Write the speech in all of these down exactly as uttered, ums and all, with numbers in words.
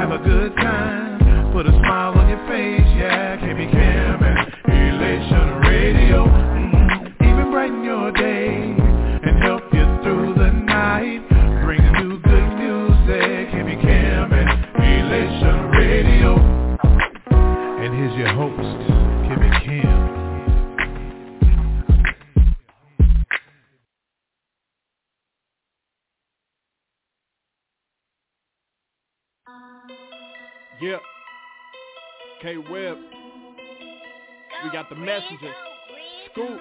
have a good time. Put a smile on your face, yeah. K B Cam and Elation Radio. Mm-hmm. Even brighten your day and help you through the night. Bringing you good music. K B Cam and Elation Radio. And here's your host, K B Cam. Yeah, K-Web, we got the messenger, Scoop,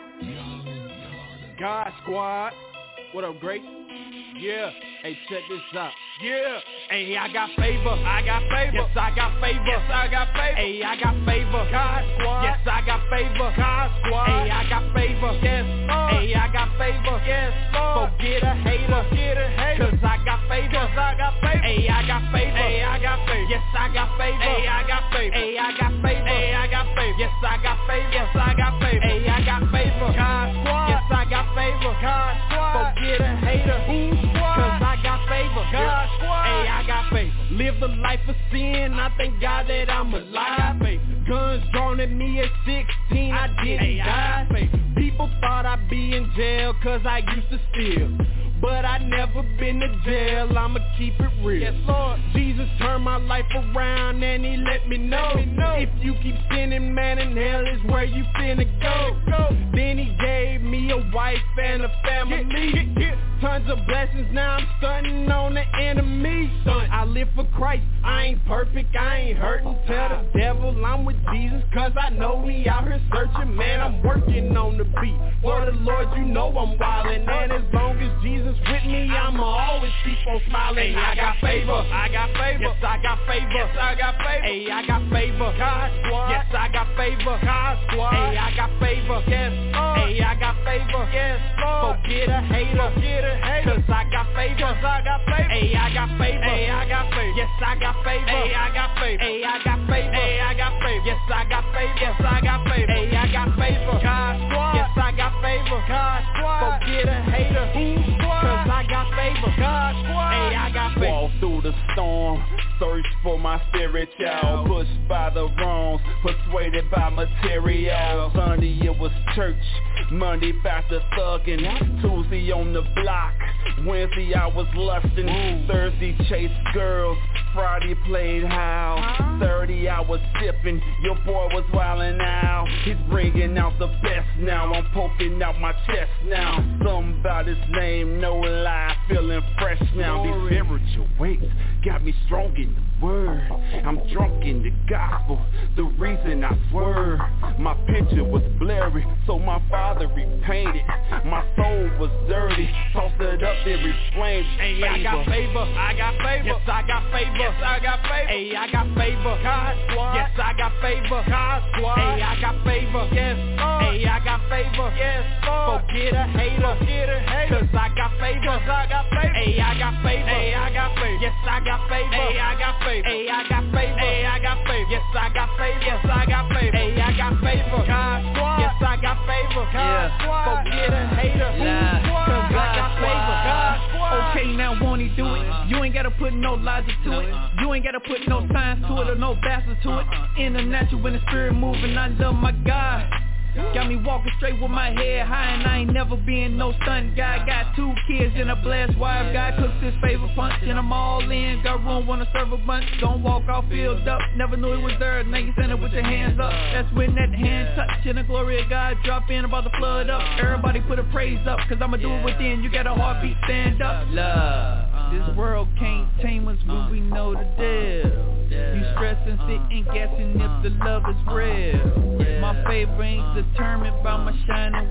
God Squad, what up, Grace? Yeah, hey, check this out. Yeah, hey, I got favor, I got favor, yes, I got favor, yes, I got favor, hey, I got favor, God Squad, yes, I got favor, God Squad, hey, I got favor, yes, Lord, hey, I got favor, yes, Lord, forget a hater, forget a hater, cause I got favor, cause I got favor, hey, I got favor, hey, I got favor, yes, I got favor, hey, I got favor, hey, I got favor, hey, I got favor, yes, I got favor, yes, I got favor, hey, I got favor, God Squad, yes, I got favor, God Squad, forget a hater, who squad, cause I got favor, God Squad, hey, I got faith. Live a life of sin, I thank God that I'm alive. Guns drawn at me at sixteen, I didn't hey, die. I People thought I'd be in jail cause I used to steal, but I never been to jail, I'ma keep it real. Yes, Lord. Jesus turned my life around and he let me know, let me know. If you keep sinning, man, in hell is where you finna go. go. Then he gave me a wife and a family. Yeah, yeah, yeah. Tons of blessings, now I'm stunting on the enemy. Son, I live for Christ, I ain't perfect, I ain't hurting. Tell the devil I'm with Jesus, cause I know he out here searching. Man, I'm working on the beat. For the Lord, you know I'm wildin'. And as long as Jesus with me, I'ma always keep on smiling. Hey, I got favor, I got favor, yes, I got favor, yes, I got favor, hey, I got favor, God Squad, yes, I got favor, God Squad, hey, I got favor, yes, Lord, hey, I got favor, yes, Lord, forget a hater, forget a hater, cause I got favor, cause I got favor, hey, I got favor, hey, I got favor, yes, I got favor, hey, I got favor, hey, I got favor, hey, I got favor, yes, I got favor, yes, I got favor, hey, I got favor, God Squad, yes, I got favor, God Squad, forget a hater, who squad, cause I got favor, God Squad, hey, I got favor. Walk through the storm, search for my spirit, y'all. Pushed by the wrongs, persuaded by material. Sunday it was church, Monday back to thuggin', Tuesday on the block, Wednesday I was lustin', Ooh. Thursday chased girls, Friday played house, Thirty I was sippin', your boy was wildin' out. He's bringing out the best now, I'm poking out my chest now. Something about his name, no lie, feeling fresh now. These spiritual weights got me strong in the word, I'm drunk in the gospel, the reason I swerve. My picture was blurry, so my father repainted. My soul was dirty, tossed it up there, reflamed. Hey, I got favor, I got favor, yes, I got favor, yes, I got favor, hey, I got favor, God Squad, yes, I got favor, God Squad, hey, I got favor, yes, Lord, hey, I got favor, yes, Lord, forget a hater, forget a hater, cause I got favor, cause I got favor, hey, I got favor, hey, I got favor, yes, I got favor, hey, I got favor, hey, I got favor, hey, I got favor, yes, I got favor, yes, I got favor, hey, I got favor, God Squad, yes, I got favor, God Squad, forget a hater, nah. Cause I got favor, God Squad. Okay, now won't he do it? You ain't gotta put no logic to it, you ain't gotta put no science to it or no bastard to it. In the natural, when the spirit moving, I love my God. Got me walking straight with my head high, and I ain't never been no stunt guy. Got two kids and a blessed wife. God cooks his favorite punch, and I'm all in. Got room, wanna serve a bunch. Don't walk off filled up. Never knew it was there. Now you stand up with your hands up. That's when that hand touch and the glory of God drop in, about to flood up. Everybody put a praise up, cause I'ma do it within. You got a heartbeat, stand up. Love. This world can't tame us when we know the deal. You stressing, sitting, guessing if the love is real. My favor ain't determined by my shining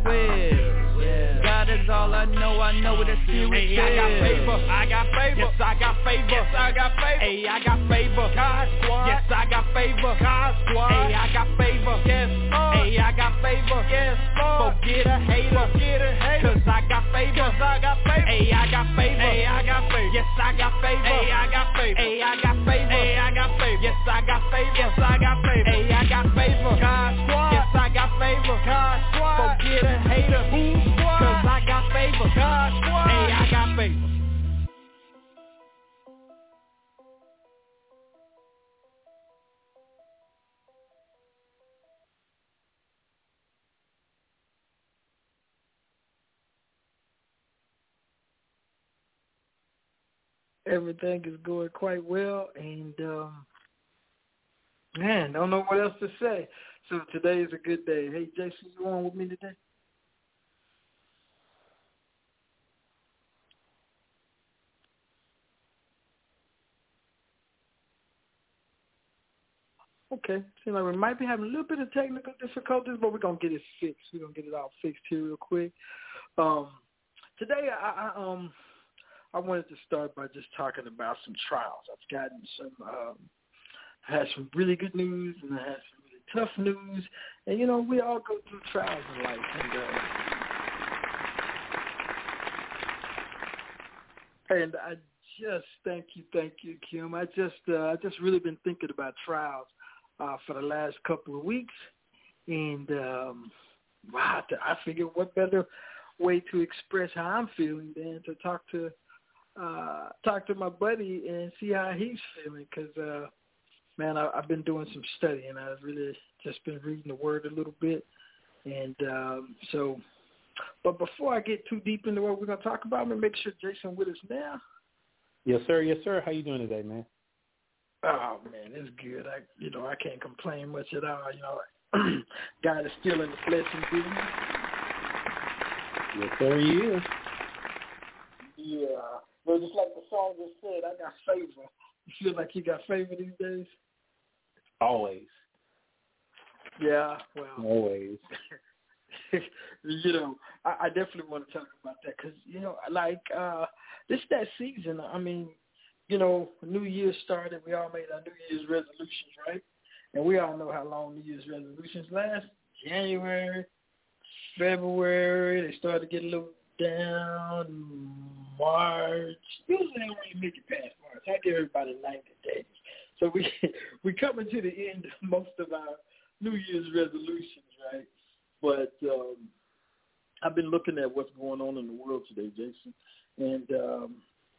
web. God is all I know, I know what that spirit is. Hey, I got favor, I got favor, yes, I got favor, yes, I got favor, hey, I got favor, God Squad, yes, I got favor, God Squad, hey, I got favor, yes, Lord, hey, I got favor, yes, Lord, forget a hater, forget a hater, cause I got favor, cause I got favor, hey, I got favor, hey, I got favor, yes, I got favor, hey, I got favor, hey, I got favor, hey, I got favor, yes, I got favor, yes, I got favor, hey, I got favor, God Squad, yes, I got favor, God Squad, forget a hater, who squad, cause I got favor, God Squad, hey, I got favor. Everything is going quite well, and um, man, don't know what else to say. So today is a good day. Hey, Jason, you on with me today? Okay, seems like we might be having a little bit of technical difficulties, but we're gonna get it fixed. We're gonna get it all fixed here real quick. Um, today, I, I um. I wanted to start by just talking about some trials. I've gotten some, um, I had some really good news, and I had some really tough news. And, you know, we all go through trials in life. And, uh, and I just, thank you, thank you, Kim. I just, uh, I just really been thinking about trials uh, for the last couple of weeks. And, um, wow, I figured what better way to express how I'm feeling than to talk to Uh, talk to my buddy and see how he's feeling, because, uh, man, I, I've been doing some studying. I've really just been reading the Word a little bit. And um, so, but before I get too deep into what we're going to talk about, I'm going to make sure Jason with us now. Yes, sir. Yes, sir. How you doing today, man? Oh, man, it's good. I, you know, I can't complain much at all. You know, God is still in the flesh and blood. Yes, sir, he is. Yeah. Well, just like the song just said, I got favor. You feel like you got favor these days? Always. Yeah, well. Always. You know, I, I definitely want to talk about that because, you know, like uh, this that season. I mean, you know, New Year's started. We all made our New Year's resolutions, right? And we all know how long New Year's resolutions last. January, February, they started to get a little down. March. Usually I don't really make it past March. I give everybody ninety days. So we we coming to the end of most of our New Year's resolutions, right? But um, I've been looking at what's going on in the world today, Jason, and um,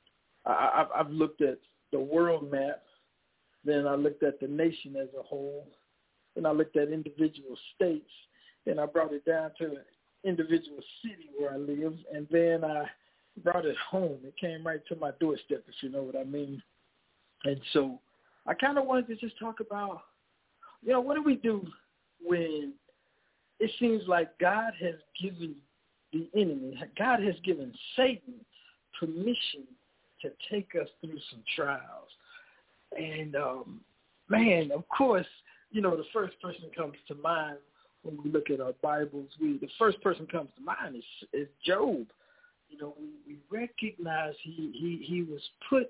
I, I've, I've looked at the world map. Then I looked at the nation as a whole. Then I looked at individual states, and I brought it down to an individual city where I live, and then I brought it home. It came right to my doorstep, if you know what I mean. And so I kind of wanted to just talk about, you know, what do we do when it seems like God has given the enemy, God has given Satan permission to take us through some trials. And, um, man, of course, you know, the first person that comes to mind when we look at our Bibles, we the first person comes to mind is, is Job. You know, we, we recognize he, he, he was put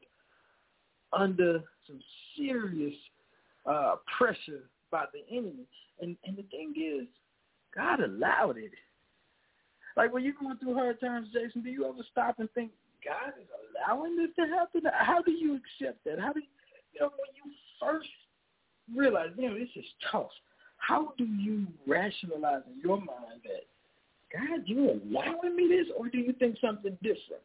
under some serious uh, pressure by the enemy. And, and the thing is, God allowed it. Like when you're going through hard times, Jason, do you ever stop and think, God is allowing this to happen? How do you accept that? How do you, you know, when you first realize, you know, this is tough, how do you rationalize in your mind that, God, you allowing me this, or do you think something different?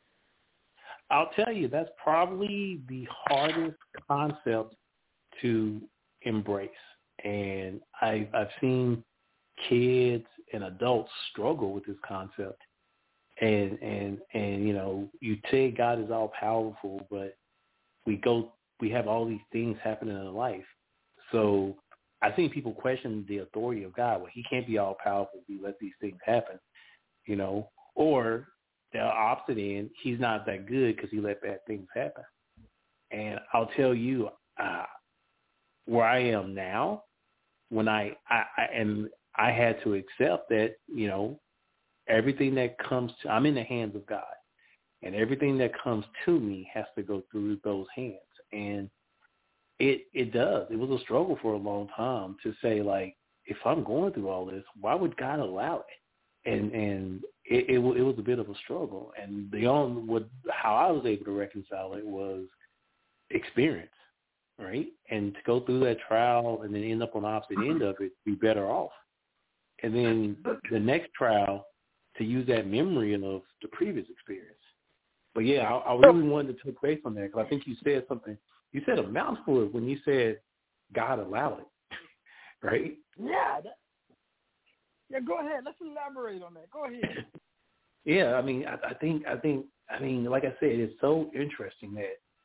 I'll tell you, that's probably the hardest concept to embrace. And I, I've seen kids and adults struggle with this concept. And, and, and, you know, you say God is all powerful, but we go, we have all these things happening in life. So I've seen people question the authority of God. Well, he can't be all powerful if he lets these things happen, you know, or the opposite end, he's not that good because he let bad things happen. And I'll tell you, uh, where I am now, when I, I, I and I had to accept that, you know, everything that comes to, I'm in the hands of God, and everything that comes to me has to go through those hands. And it it does. It was a struggle for a long time to say, like, if I'm going through all this, why would God allow it? And and it it, it was a bit of a struggle. And the only what how I was able to reconcile it was experience, right? And to go through that trial and then end up on the opposite end of it, be better off. And then the next trial, to use that memory of the previous experience. But yeah, I, I really wanted to touch base on that because I think you said something. You said a mouthful when you said God allowed it, right? Yeah. That, yeah. Go ahead. Let's elaborate on that. Go ahead. Yeah, I mean, I, I think, I think, I mean, like I said, it's so interesting that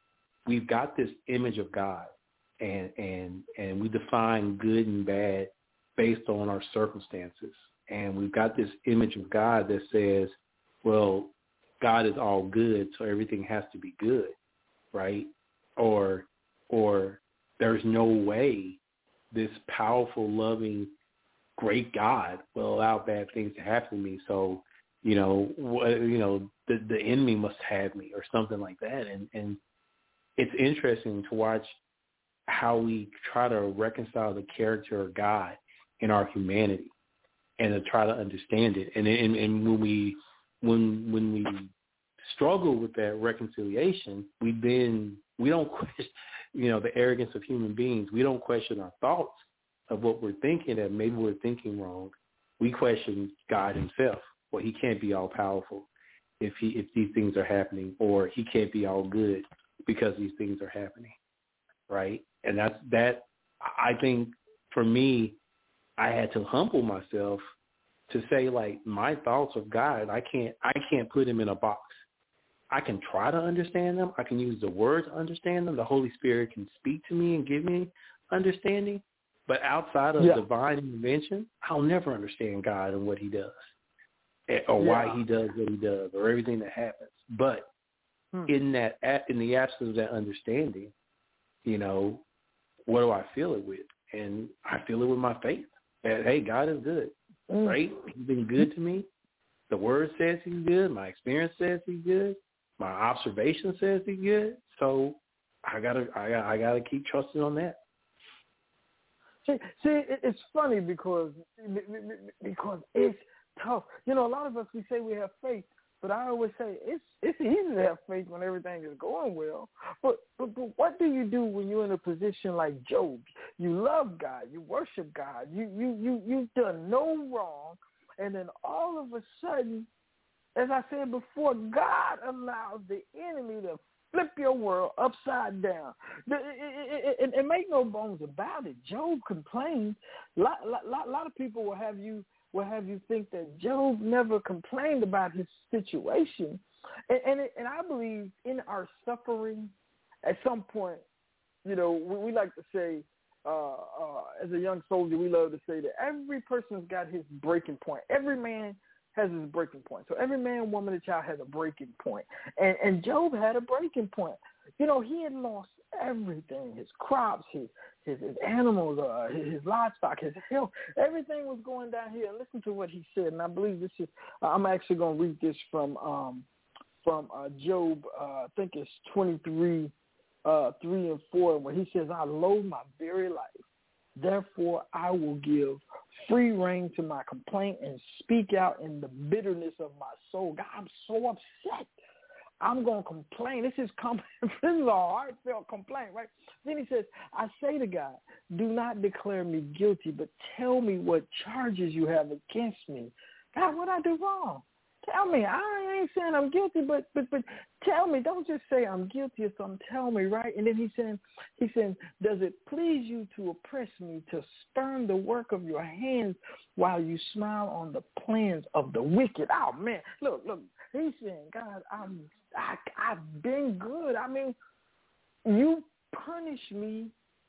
we've got this image of God, and and and we define good and bad based on our circumstances. And we've got this image of God that says, well, God is all good, so everything has to be good, right? Or or there's no way this powerful, loving, great God will allow bad things to happen to me. So, you know, you know, the the enemy must have me, or something like that. And and it's interesting to watch how we try to reconcile the character of God in our humanity, and to try to understand it. And and, and when we when when we struggle with that reconciliation, we then we don't question, you know, the arrogance of human beings. We don't question our thoughts of what we're thinking, that maybe we're thinking wrong. We question God himself. Well, he can't be all powerful if he if these things are happening, or he can't be all good because these things are happening, right? And that's that. I think for me, I had to humble myself to say, like, my thoughts of God, I can't I can't put him in a box. I can try to understand them. I can use the word to understand them. The Holy Spirit can speak to me and give me understanding. But outside of yeah. divine intervention, I'll never understand God and what he does, or yeah. why he does what he does, or everything that happens. But hmm. in that, in the absence of that understanding, you know, what do I feel it with? And I feel it with my faith that, hey, God is good, mm. right? He's been good to me. The word says he's good. My experience says he's good. My observation says he's good. So I gotta, I gotta, I gotta keep trusting on that. See, see, it's funny because because it's tough. You know, a lot of us, we say we have faith, but I always say it's it's easy to have faith when everything is going well. But, but but what do you do when you're in a position like Job? You love God, you worship God, you you you you've done no wrong, and then all of a sudden, as I said before, God allows the enemy to flip your world upside down. And, and make no bones about it. Job complained. A lot, lot, lot of people will have you will have you think that Job never complained about his situation. And and, it, and I believe in our suffering, at some point, you know, we, we like to say, uh, uh, as a young soldier, we love to say that every person's got his breaking point. Every man has his breaking point. So every man, woman, and child has a breaking point. And, and Job had a breaking point. You know, he had lost everything, his crops, his his, his animals, uh, his, his livestock, his health. Everything was going down here. And listen to what he said. And I believe this is, uh, I'm actually going to read this from um, from uh, Job, uh, I think it's twenty-three, uh, three and four, where he says, I loathe my very life. Therefore, I will give free rein to my complaint and speak out in the bitterness of my soul. God, I'm so upset. I'm going to complain. This is com- this is a heartfelt complaint, right? Then he says, I say to God, do not declare me guilty, but tell me what charges you have against me. God, what I do wrong? Tell me. I ain't saying I'm guilty, but but but tell me. Don't just say I'm guilty or something. Tell me, right? And then he said, he said, does it please you to oppress me, to spurn the work of your hands while you smile on the plans of the wicked? Oh man, look, look. He's saying, God, I'm I, I've been good. I mean, you punish me,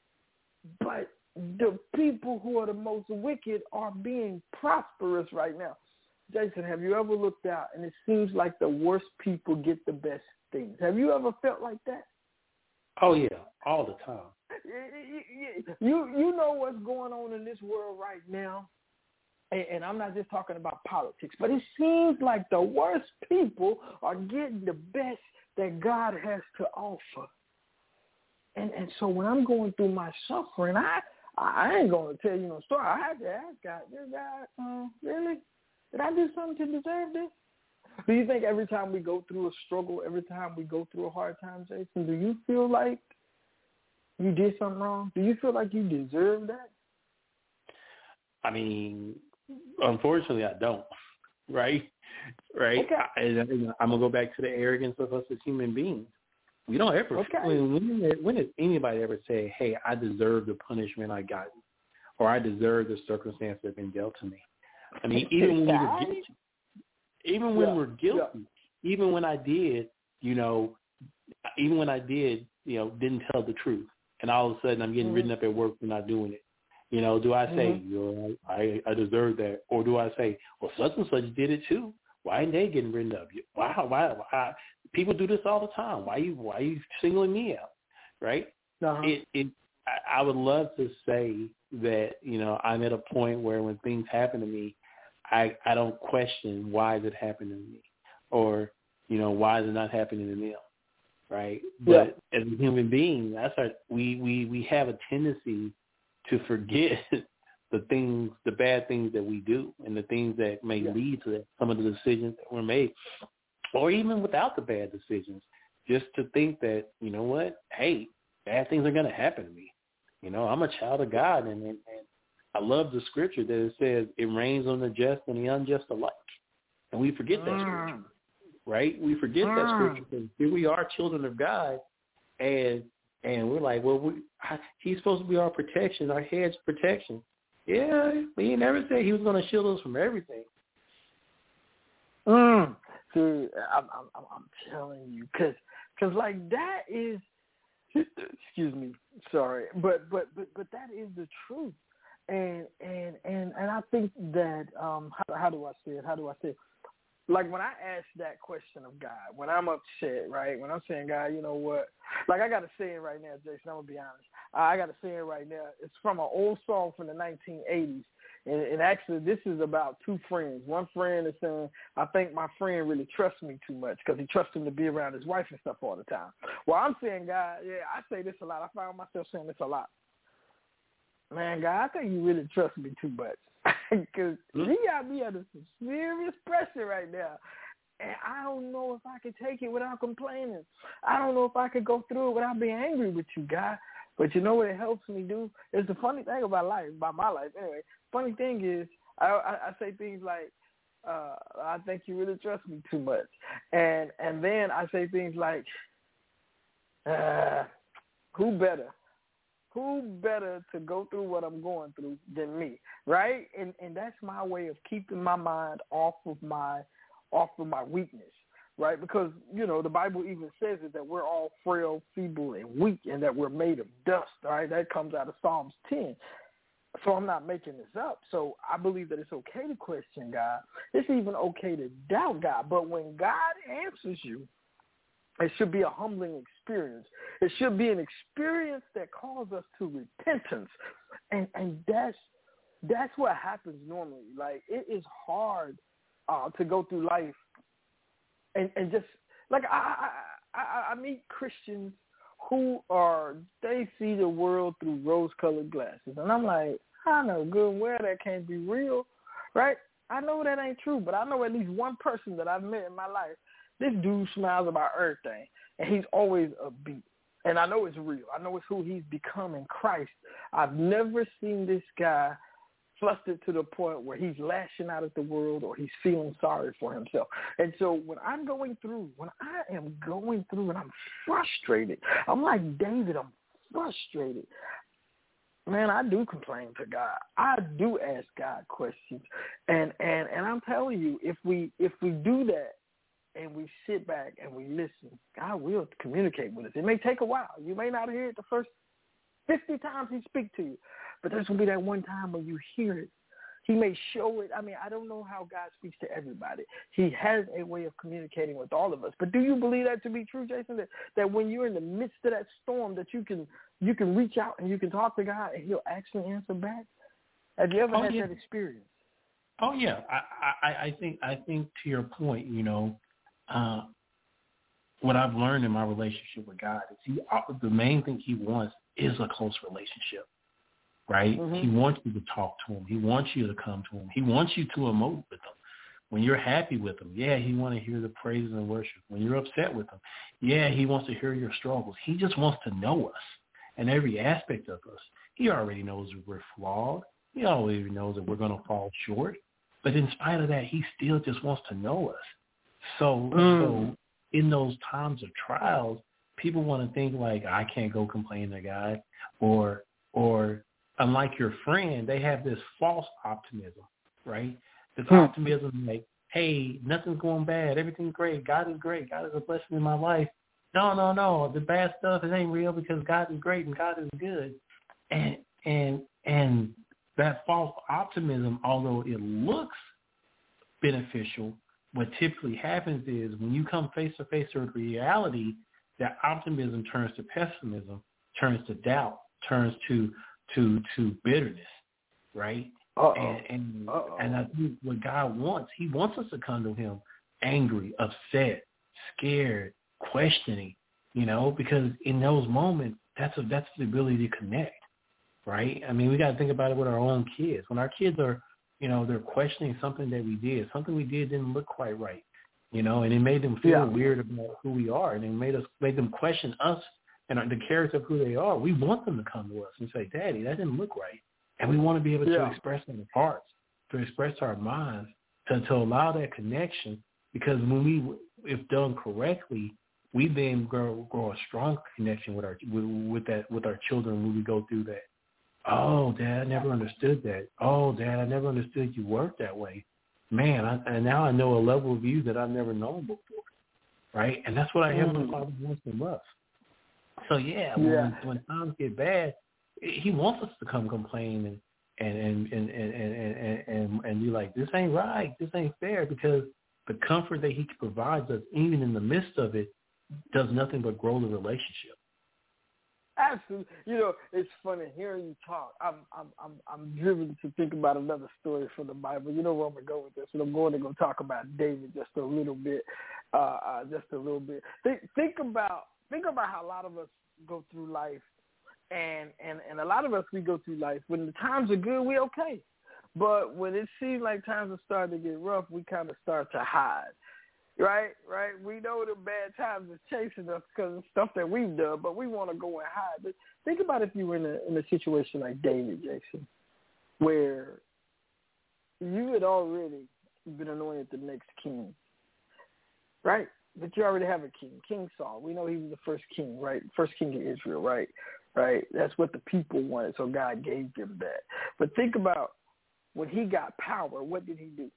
but the people who are the most wicked are being prosperous right now. Jason, have you ever looked out and it seems like the worst people get the best things? Have you ever felt like that? Oh, yeah, all the time. You you know what's going on in this world right now, and, and I'm not just talking about politics, but it seems like the worst people are getting the best that God has to offer. And and so when I'm going through my suffering, I I ain't going to tell you no story. I have to ask God, this guy, uh, really? Did I do something to deserve this? Do you think every time we go through a struggle, every time we go through a hard time, Jason, do you feel like you did something wrong? Do you feel like you deserve that? I mean, unfortunately, I don't. Right? Right? Okay. I, I'm going to go back to the arrogance of us as human beings. We don't ever, okay. when, when, when does anybody ever say, hey, I deserve the punishment I got, or I deserve the circumstance that have been dealt to me? I mean, even when we were guilty, even when yeah, we're guilty, yeah. even when I did, you know, even when I did, you know, didn't tell the truth, and all of a sudden I'm getting mm-hmm. written up at work for not doing it. You know, do I say, mm-hmm. you know, I, I deserve that, or do I say, well, such and such did it too? Why ain't they getting written up? Wow, why, why? People do this all the time. Why you, why you singling me out, right? Uh-huh. It, it, I, I would love to say that, you know, I'm at a point where when things happen to me, I, I don't question why is it happening to me, or, you know, why is it not happening to them, right? But yeah. as a human being, that's our, we, we, we have a tendency to forget the things, the bad things that we do, and the things that may yeah. lead to that, some of the decisions that were made, or even without the bad decisions, just to think that, you know what, hey, bad things are going to happen to me. You know, I'm a child of God, and, and, and I love the scripture that it says it rains on the just and the unjust alike. And we forget that mm. scripture, right? We forget mm. that scripture because here we are, children of God, and and we're like, well, we, I, he's supposed to be our protection, our hedge protection. Yeah, but he never said he was going to shield us from everything. Mm. See, I'm, I'm, I'm telling you, because cause like that is, excuse me, sorry, but, but, but, but that is the truth. And, and, and, and I think that, um, how, how do I say it? How do I say it? Like when I ask that question of God, when I'm upset, right, when I'm saying, God, you know what, like I got a saying right now, Jason, I'm going to be honest. I got a saying right now. It's from an old song from the nineteen eighties. And, and actually, this is about two friends. One friend is saying, I think my friend really trusts me too much because he trusts him to be around his wife and stuff all the time. Well, I'm saying, God, yeah, I say this a lot. I find myself saying this a lot. Man, God, I think you really trust me too much because you got me under some serious pressure right now. And I don't know if I can take it without complaining. I don't know if I could go through it without being angry with you, God. But you know what it helps me do? It's the funny thing about life, about my life anyway. Funny thing is, I, I, I say things like, uh, I think you really trust me too much. And and then I say things like, uh, who better? Who better to go through what I'm going through than me, right? And and that's my way of keeping my mind off of my off of my weakness. Right, because, you know, the Bible even says it that we're all frail, feeble, and weak, and that we're made of dust, all right? That comes out of Psalms ten. So I'm not making this up. So I believe that it's okay to question God. It's even okay to doubt God. But when God answers you, it should be a humbling experience. It should be an experience that calls us to repentance. And and that's, that's what happens normally. Like, it is hard uh, to go through life And, and just like I, I, I, I meet Christians who are, they see the world through rose-colored glasses. And I'm like, I know good and well that can't be real, right? I know that ain't true, but I know at least one person that I've met in my life. This dude smiles about everything, and he's always upbeat. And I know it's real. I know it's who he's become in Christ. I've never seen this guy flustered to the point where he's lashing out at the world or he's feeling sorry for himself. And so when I'm going through, when I am going through and I'm frustrated, I'm like David, I'm frustrated. Man, I do complain to God. I do ask God questions. And and, and I'm telling you, if we if we do that and we sit back and we listen, God will communicate with us. It may take a while. You may not hear it the first fifty times he speaks to you. But there's going to be that one time when you hear it. He may show it. I mean, I don't know how God speaks to everybody. He has a way of communicating with all of us. But do you believe that to be true, Jason, that, that when you're in the midst of that storm, that you can you can reach out and you can talk to God and he'll actually answer back? Have you ever oh, had yeah. that experience? Oh, yeah. I, I, I think I think to your point, you know, uh, what I've learned in my relationship with God is he, the main thing he wants is a close relationship. Right? Mm-hmm. He wants you to talk to him. He wants you to come to him. He wants you to emote with him. When you're happy with him, yeah, he wants to hear the praises and worship. When you're upset with him, yeah, he wants to hear your struggles. He just wants to know us and every aspect of us. He already knows that we're flawed. He already knows that we're going to fall short. But in spite of that, he still just wants to know us. So, mm. so in those times of trials, people want to think like, I can't go complain to God, or or unlike your friend, they have this false optimism, right? This hmm. optimism like, hey, nothing's going bad. Everything's great. God is great. God is a blessing in my life. no, no, no, the bad stuff, it ain't real because God is great and God is good. And and and that false optimism, although it looks beneficial, what typically happens is when you come face to face with reality, that optimism turns to pessimism, turns to doubt, turns to to to bitterness, right? Uh-oh. And and, and I think what God wants, he wants us to come to him angry, upset, scared, questioning, you know, because in those moments, that's a, that's the ability to connect, right? I mean, we got to think about it with our own kids. When our kids are, you know, they're questioning something that we did, something we did didn't look quite right, you know, and it made them feel yeah. weird about who we are, and it made us made them question us and the character of who they are. We want them to come to us and say, Daddy, that didn't look right. And we want to be able yeah. to express our hearts, to express our minds, to, to allow that connection, because when we, if done correctly, we then grow, grow a strong connection with our with, with that with our children when we go through that. Oh, Dad, I never understood that. Oh, Dad, I never understood you worked that way. Man, I, and now I know a level of you that I've never known before, right? And that's what our mm. Heavenly Father wants from us. So, yeah, yeah. When, when times get bad, he wants us to come complain and and, and, and, and, and, and, and be like, this ain't right, this ain't fair, because the comfort that he provides us, even in the midst of it, does nothing but grow the relationship. Absolutely. You know, it's funny hearing you talk. I'm I'm I'm I'm driven to think about another story from the Bible. You know where I'm gonna go with this, and I'm going to go talk about David just a little bit, uh, uh, just a little bit. Think think about think about how a lot of us go through life, and and and a lot of us we go through life when the times are good, we okay, but when it seems like times are starting to get rough, we kind of start to hide. Right, right. We know the bad times is chasing us because of stuff that we've done, but we want to go and hide. But think about if you were in a in a situation like David, Jason, where you had already been anointed the next king, right? But you already have a king, King Saul. We know he was the first king, right? First king of Israel, right? Right. That's what the people wanted, so God gave them that. But think about when he got power, what did he do?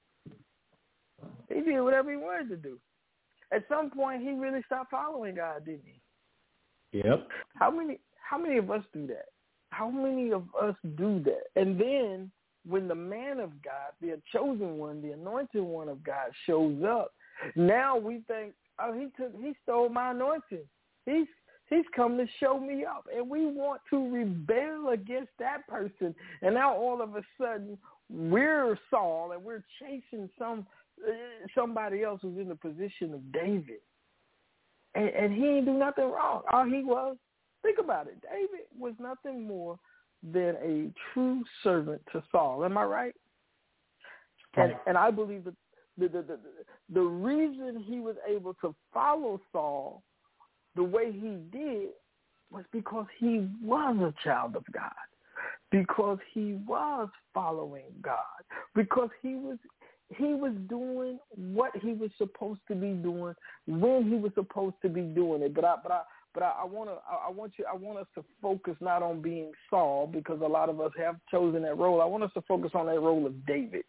He did whatever he wanted to do. At some point, he really stopped following God, didn't he? Yep. How many? How many of us do that? How many of us do that? And then, when the man of God, the chosen one, the anointed one of God, shows up, now we think, oh, he took, he stole my anointing. He's he's come to show me up, and we want to rebel against that person. And now, all of a sudden, we're Saul, and we're chasing some. somebody else who's in the position of David. And, and he didn't do nothing wrong. All he was, think about it, David was nothing more than a true servant to Saul. Am I right? And, and I believe that the, the, the, the reason he was able to follow Saul the way he did was because he was a child of God, because he was following God, because he was He was doing what he was supposed to be doing when he was supposed to be doing it. But I, but I, but I, I want to, I want you, I want us to focus not on being Saul, because a lot of us have chosen that role. I want us to focus on that role of David.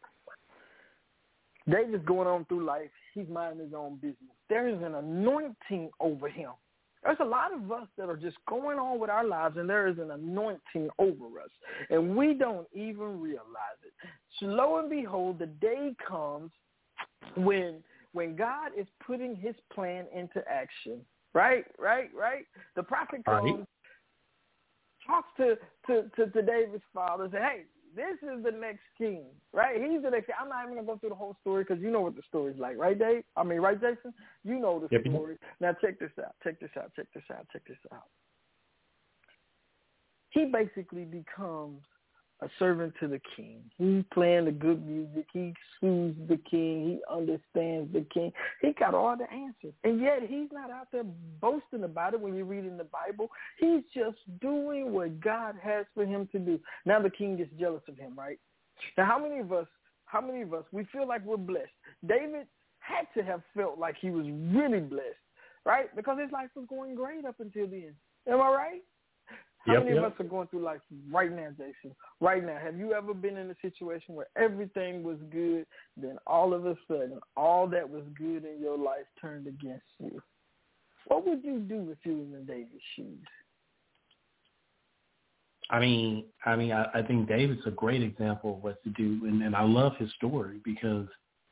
David's going on through life. He's minding his own business. There is an anointing over him. There's a lot of us that are just going on with our lives, and there is an anointing over us, and we don't even realize it. So lo and behold, the day comes when when God is putting his plan into action. Right, right, right? The prophet comes, right. talks to, to, to, to David's father and says, hey, this is the next king, right? He's the next king. I'm not even going to go through the whole story because you know what the story's like, right, Dave? I mean, right, Jason? You know the yep. story. Now, check this out. Check this out. Check this out. Check this out. He basically becomes a servant to the king. He's playing the good music. He soothes the king. He understands the king. He got all the answers. And yet he's not out there boasting about it when you read in the Bible. He's just doing what God has for him to do. Now the king gets jealous of him, right? Now how many of us, how many of us, we feel like we're blessed? David had to have felt like he was really blessed, right? Because his life was going great up until then. Am I right? How yep, many yep. of us are going through life right now, Jason? Right now. Have you ever been in a situation where everything was good, then all of a sudden all that was good in your life turned against you? What would you do if you was in David's shoes? I mean, I mean, I, I think David's a great example of what to do, and, and I love his story because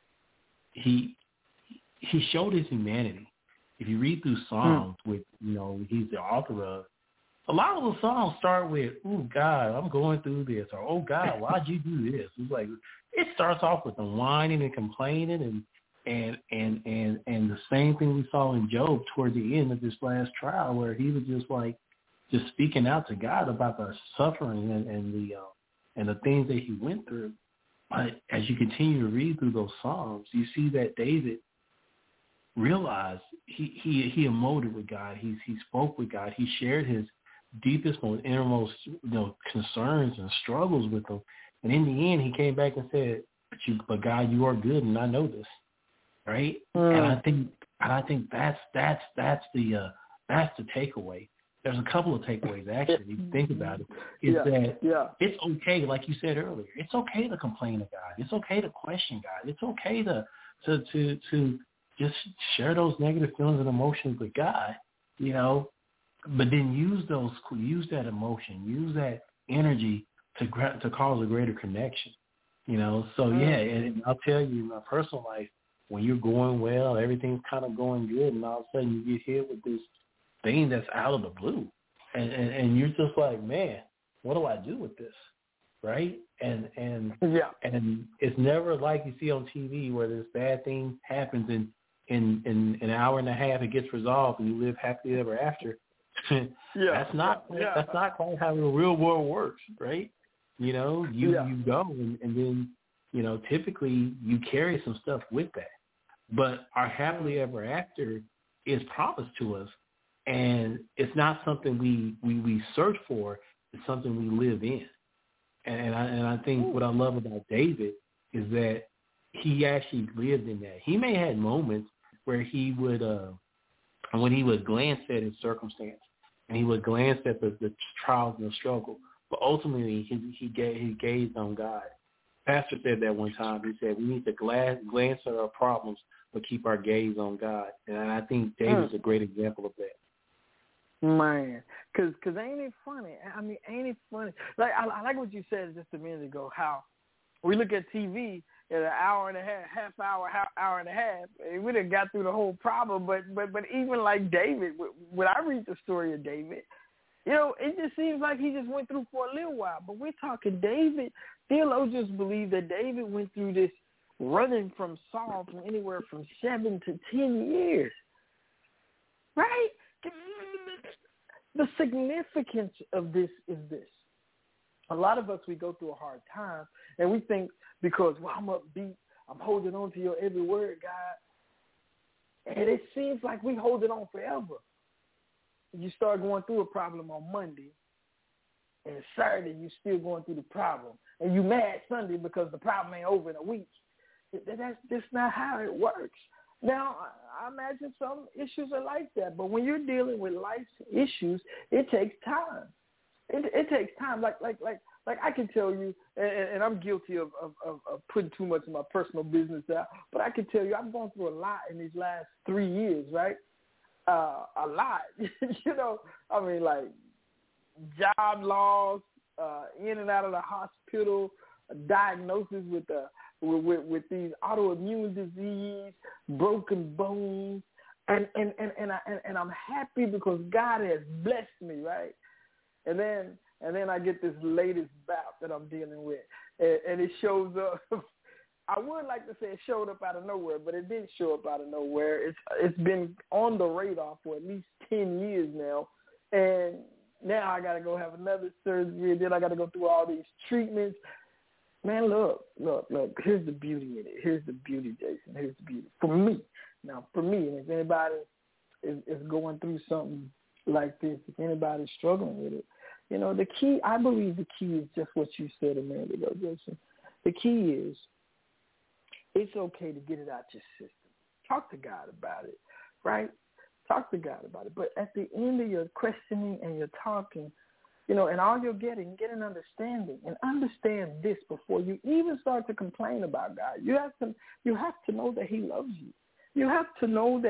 he he showed his humanity. If you read through Psalms, hmm. with you know he's the author of, a lot of the songs start with, "Oh God, I'm going through this," or "Oh God, why'd you do this?" It's like it starts off with the whining and complaining, and and and and and the same thing we saw in Job toward the end of this last trial, where he was just like. Just speaking out to God about the suffering and, and the uh, and the things that he went through. But as you continue to read through those Psalms, you see that David realized he he he emoted with God. He he spoke with God. He shared his deepest, most innermost, you know, concerns and struggles with him. And in the end, he came back and said, "But, you, but God, you are good, and I know this." Right? Mm. And I think and I think that's that's that's the uh, that's the takeaway. There's a couple of takeaways, actually, if you think about it, is yeah, that yeah. it's okay, like you said earlier, it's okay to complain to God. It's okay to question God. It's okay to to to, to just share those negative feelings and emotions with God, you know, but then use those, use that emotion, use that energy to to cause a greater connection, you know. So, yeah, and I'll tell you, in my personal life, when you're going well, everything's kind of going good, and all of a sudden you get hit with this thing that's out of the blue, and, and and you're just like, man, what do I do with this, right? And and yeah, and it's never like you see on T V where this bad thing happens and in in an hour and a half it gets resolved and you live happily ever after. yeah, that's not yeah. that's not quite how the real world works, right? You know, you yeah. you go and, and then you know typically you carry some stuff with that, but our happily ever after is promised to us. And it's not something we, we, we search for. It's something we live in. And I, and I think what I love about David is that he actually lived in that. He may have had moments where he would, uh, when he would glance at his circumstance and he would glance at the, the trials and the struggle, but ultimately he, he, gave, he gazed on God. Pastor said that one time. He said, we need to glance, glance at our problems, but keep our gaze on God. And I think David's mm. a great example of that. Man, cause, cause ain't it funny? I mean, ain't it funny? Like I, I like what you said just a minute ago. How we look at T V at an hour and a half, half hour, half hour and a half, and we done got through the whole problem. But, but, but even like David, when I read the story of David, you know, it just seems like he just went through for a little while. But we're talking David. Theologians believe that David went through this running from Saul from anywhere from seven to ten years, right? The significance of this is this. A lot of us, we go through a hard time, and we think because, well, I'm upbeat, I'm holding on to your every word, God. And it seems like we hold it on forever. You start going through a problem on Monday, and Saturday you're still going through the problem. And you mad Sunday because the problem ain't over in a week. That's just not how it works. Now, I imagine some issues are like that, but when you're dealing with life's issues, it takes time. It, it takes time. Like, like, like, like I can tell you, and, and I'm guilty of, of, of, of putting too much of my personal business out, but I can tell you I've gone through a lot in these last three years, right? Uh, a lot. You know, I mean, like job loss, uh, in and out of the hospital, a diagnosis with the With, with, with these autoimmune disease, broken bones, and and and and, I, and and I'm happy because God has blessed me, right? And then and then I get this latest bout that I'm dealing with, and, and it shows up. I would like to say it showed up out of nowhere, but it didn't show up out of nowhere. It's it's been on the radar for at least ten years now, and now I got to go have another surgery, and then I got to go through all these treatments. Man, look, look, look, here's the beauty in it. Here's the beauty, Jason. Here's the beauty. For me, now, for me, and if anybody is, is going through something like this, if anybody's struggling with it, you know, the key, I believe the key is just what you said a minute ago, Jason. The key is it's okay to get it out your system. Talk to God about it, right? Talk to God about it. But at the end of your questioning and your talking, you know, and all you're getting, get an understanding and understand this before you even start to complain about God. You have to, you have to know that he loves you. You have to know that,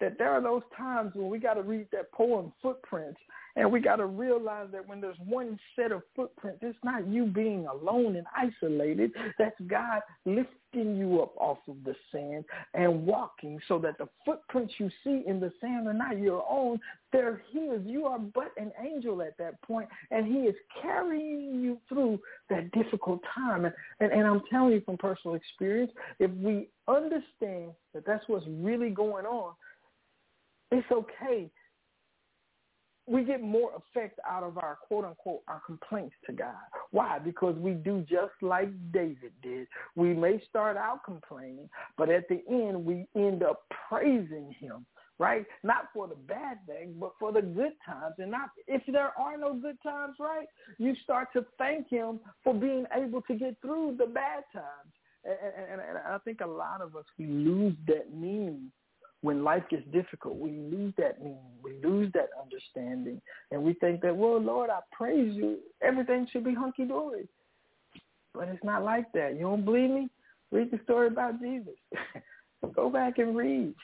that there are those times when we got to read that poem, Footprints, and we got to realize that when there's one set of footprints, it's not you being alone and isolated. That's God lifting you up off of the sand and walking so that the footprints you see in the sand are not your own. They're his. You are but an angel at that point, and he is carrying you through that difficult time. And, and, and I'm telling you from personal experience, if we understand that that's what's really going on, it's okay. We get more effect out of our, quote, unquote, our complaints to God. Why? Because we do just like David did. We may start out complaining, but at the end, we end up praising him, right? Not for the bad thing, but for the good times. And not if there are no good times, right, you start to thank him for being able to get through the bad times. And, and, and I think a lot of us, we lose that meaning. When life gets difficult, we lose that meaning. We lose that understanding. And we think that, well, Lord, I praise you. Everything should be hunky-dory. But it's not like that. You don't believe me? Read the story about Jesus. Go back and read.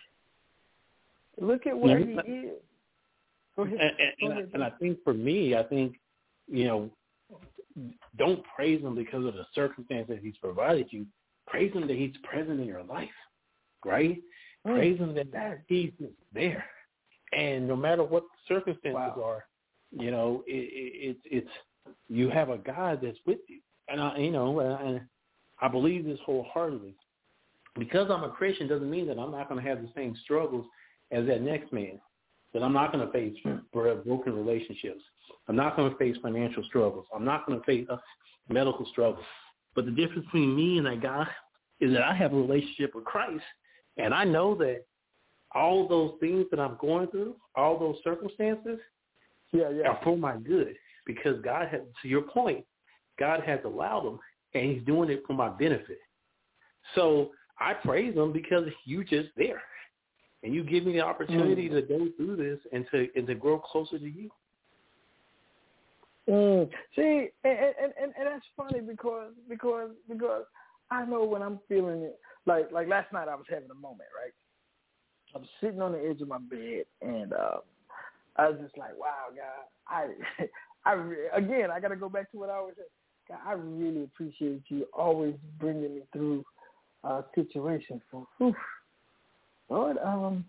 Look at where he is. Go ahead. And, and, Go ahead. and, I, and I think for me, I think, you know, don't praise him because of the circumstances he's provided you. Praise him that he's present in your life, right? Mm. Praise him that he's there. And no matter what the circumstances wow. are, you know, it, it, it's it's you have a God that's with you. And, I, you know, and I believe this wholeheartedly. Because I'm a Christian doesn't mean that I'm not going to have the same struggles as that next man, that I'm not going to face broken relationships. I'm not going to face financial struggles. I'm not going to face uh, medical struggles. But the difference between me and that guy is that I have a relationship with Christ, and I know that all those things that I'm going through, all those circumstances, yeah, yeah. are for my good, because God has, to your point, God has allowed them, and he's doing it for my benefit. So I praise him because you're just there, and you give me the opportunity mm. to go through this and to and to grow closer to you. Mm. See, and, and, and, and that's funny because because because I know when I'm feeling it, like like last night I was having a moment, right? I was sitting on the edge of my bed, and uh, I was just like, wow, God, I, I again, I got to go back to what I always said. God, I really appreciate you always bringing me through uh, situations. So, whew, Lord, um,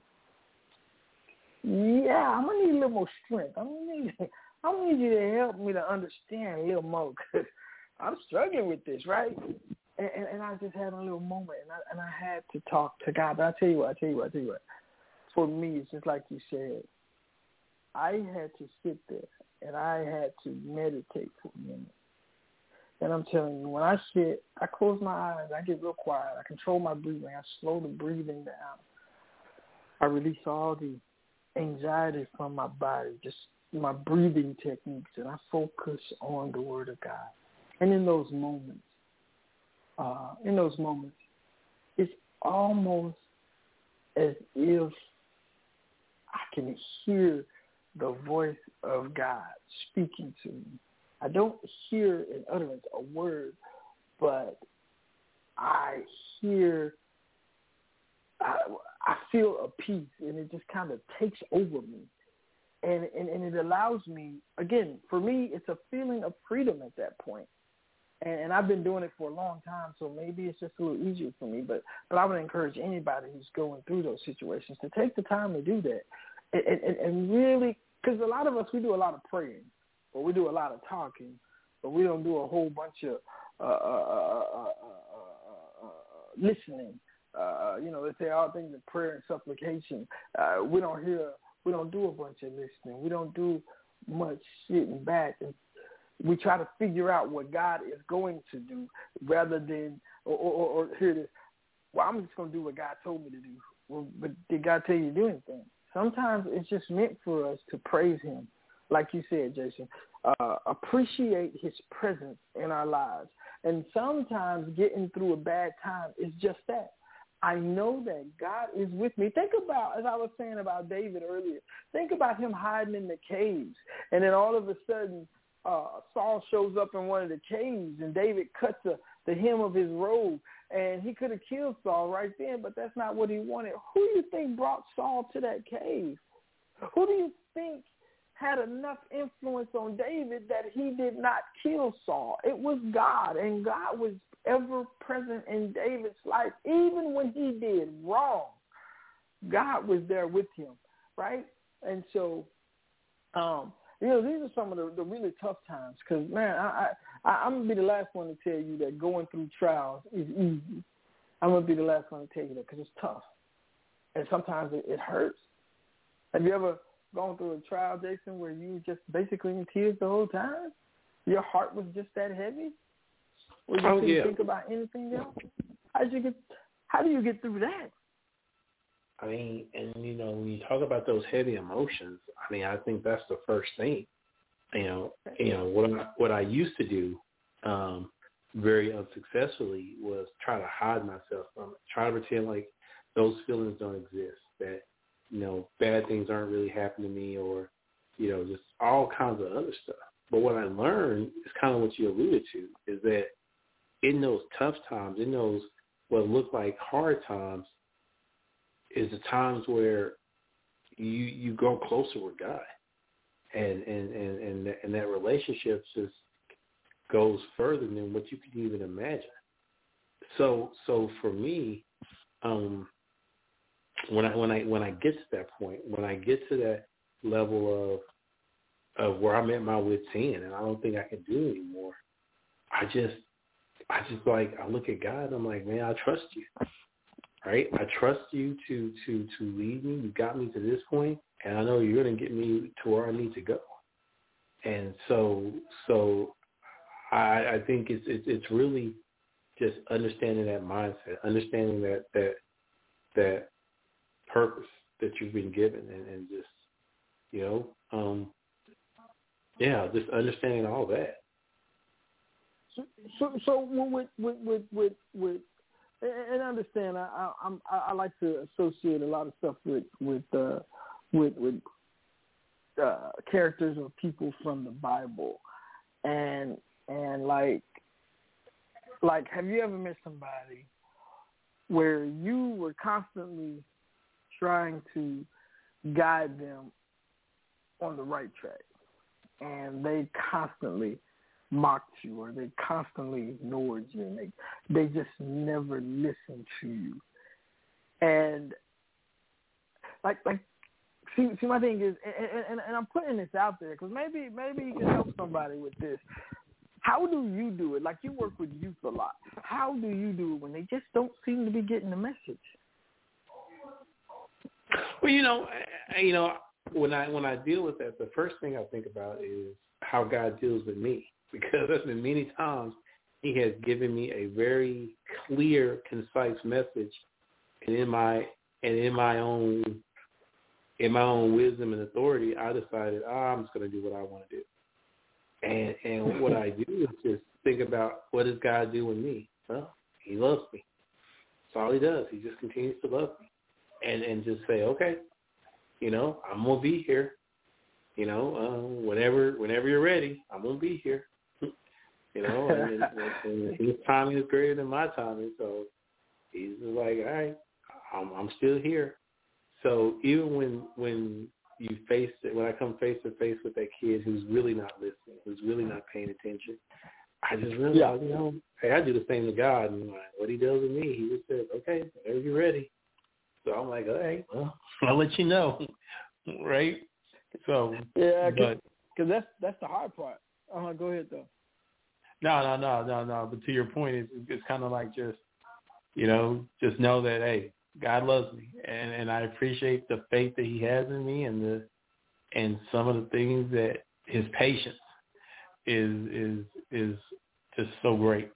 yeah, I'm gonna need a little more strength. I'm gonna need, I'm gonna need you to help me to understand a little more, because I'm struggling with this, right? And, and, and I just had a little moment, and I, and I had to talk to God. But I tell you what, I tell you what, I tell you what. For me, it's just like you said. I had to sit there, and I had to meditate for a minute. And I'm telling you, when I sit, I close my eyes, I get real quiet. I control my breathing. I slow the breathing down. I release all the anxiety from my body, just my breathing techniques, and I focus on the Word of God. And in those moments, uh, in those moments, it's almost as if I can hear the voice of God speaking to me. I don't hear in utterance a word, but I hear, I, I feel a peace, and it just kind of takes over me. And, and, and it allows me, again, for me, it's a feeling of freedom at that point. And, and I've been doing it for a long time, so maybe it's just a little easier for me. But, but I would encourage anybody who's going through those situations to take the time to do that. And, and, and really, because a lot of us, we do a lot of praying, or we do a lot of talking, but we don't do a whole bunch of uh, uh, uh, uh, uh, uh, listening. Uh, you know, they say all things in prayer and supplication. Uh, we don't hear, we don't do a bunch of listening. We don't do much sitting back, and we try to figure out what God is going to do rather than, or, or, or hear this, well, I'm just going to do what God told me to do. Well, but did God tell you to do anything? Sometimes it's just meant for us to praise him. Like you said, Jason, uh, appreciate his presence in our lives. And sometimes getting through a bad time is just that. I know that God is with me. Think about, as I was saying about David earlier, think about him hiding in the caves. And then all of a sudden, uh, Saul shows up in one of the caves, and David cuts a, the hem of his robe. And he could have killed Saul right then, but that's not what he wanted. Who do you think brought Saul to that cave? Who do you think had enough influence on David that he did not kill Saul? It was God, and God was ever present in David's life. Even when he did wrong, God was there with him, right? And so, um, you know, these are some of the, the really tough times because, man, I, I, I'm going to be the last one to tell you that going through trials is easy. I'm going to be the last one to tell you that because it's tough. And sometimes it, it hurts. Have you ever gone through a trial, Jason, where you were just basically in tears the whole time? Your heart was just that heavy? Or you oh, couldn't yeah. think about anything else? How did you get, how do you get through that? I mean, and, you know, when you talk about those heavy emotions, I mean, I think that's the first thing. You know, you know what I, what I used to do um, very unsuccessfully was try to hide myself from it, try to pretend like those feelings don't exist, that, you know, bad things aren't really happening to me or, you know, just all kinds of other stuff. But what I learned is kind of what you alluded to, is that in those tough times, in those what look like hard times, is the times where you you go closer with God, and and and and, that, and that relationship just goes further than what you can even imagine. So so for me, um, when I when I when I get to that point, when I get to that level of of where I'm at my wit's end, and I don't think I can do it anymore, I just I just like I look at God and I'm like, man, I trust you. Right, I trust you to, to, to lead me. You got me to this point, and I know you're going to get me to where I need to go. And so, so I, I think it's, it's it's really just understanding that mindset, understanding that that that purpose that you've been given, and, and just you know, um, yeah, just understanding all that. So, so, so with with with with, with and understand, I, I I'm I like to associate a lot of stuff with with uh, with with uh, characters or people from the Bible, and and like like have you ever met somebody where you were constantly trying to guide them on the right track, and they constantly mocked you, or they constantly ignored you, and they they just never listened to you. And like like see see my thing is, and, and, and I'm putting this out there because maybe maybe you can help somebody with this. How do you do it? Like, you work with youth a lot. How do you do it when they just don't seem to be getting the message? Well, you know, I, you know, when I when I deal with that, the first thing I think about is how God deals with me. Because there's been many times he has given me a very clear, concise message, and in my and in my own in my own wisdom and authority, I decided, oh, I'm just going to do what I want to do. And and what I do is just think about, what does God do with me? Well, he loves me. That's all he does. He just continues to love me, and and just say, okay, you know, I'm gonna be here. You know, uh, whenever whenever you're ready, I'm gonna be here. You know, and, and, and his timing is greater than my timing, so he's just like, all right, I'm, I'm still here. So even when when you face it, when I come face to face with that kid who's really not listening, who's really not paying attention, I just realize, yeah. you know, hey, I do the same to God, and like, what he does with me, he just says, okay, whenever you're ready. So I'm like, all right, well, I'll let you know, right? So yeah, because that's that's the hard part. Uh-huh, go ahead though. No, no, no, no, no. But to your point, it's, it's kind of like just, you know, just know that, hey, God loves me, and, and I appreciate the faith that he has in me, and the and some of the things that his patience is is is just so great.